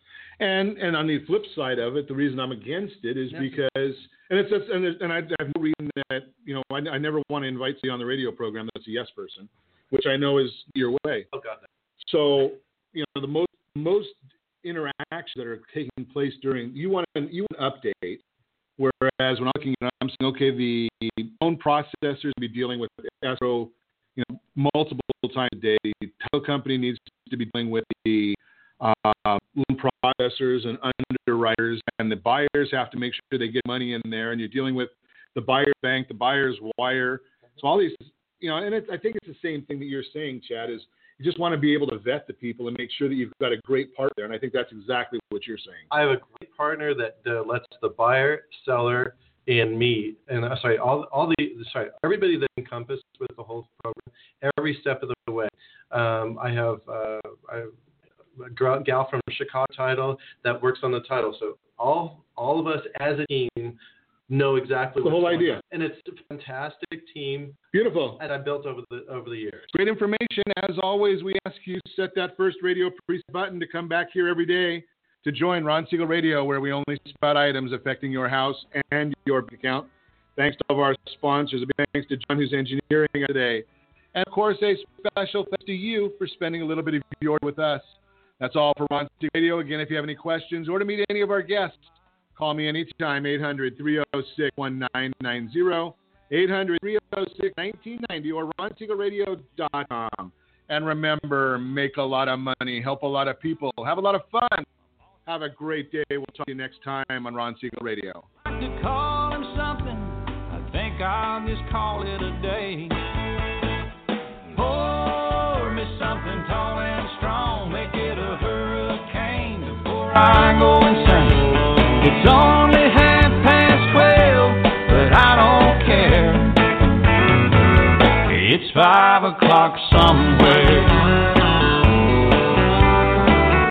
And and on the flip side of it, the reason I'm against it is yes. because, and it's just, and, and I, I have no reason that, you know, I, I never want to invite you on the radio program that's a yes person, which I know is your way. Oh, God. So, you know, the most most interactions that are taking place during, you want an, you want an update, whereas when I'm looking at, I'm saying, okay, the loan processors be dealing with escrow, you know, multiple times a day. The title company needs to be dealing with the uh, loan processors and underwriters, and the buyers have to make sure they get money in there, and you're dealing with the buyer's bank, the buyer's wire. So all these, you know, and it's, I think it's the same thing that you're saying, Chad, is you just want to be able to vet the people and make sure that you've got a great partner, and I think that's exactly what you're saying. I have a great partner that uh, lets the buyer, seller, and me, and uh, sorry, all all the sorry, everybody that encompassed with the whole program, every step of the way. Um, I have uh, I have a gal from Chicago Title that works on the title, so all all of us as a team know exactly the whole idea, on. And it's a fantastic team. Beautiful. that I built over the over the years. Great information. As always, we ask you to set that first radio preset button to come back here every day to join Ron Siegel Radio, where we only spot items affecting your house and your bank account. Thanks to all of our sponsors. A big thanks to John, who's engineering today. And, of course, a special thanks to you for spending a little bit of your day with us. That's all for Ron Siegel Radio. Again, if you have any questions or to meet any of our guests, call me anytime, eight hundred, three oh six, one nine nine zero, eight hundred, three oh six, nineteen ninety or ron siegel radio dot com. And remember, make a lot of money, help a lot of people, have a lot of fun. Have a great day. We'll talk to you next time on Ron Siegel Radio. To call him something, I think I'll just call it a day. Pour me something tall and strong, make it a hurricane before I go insane. It's only half past twelve, but I don't care. It's five o'clock somewhere.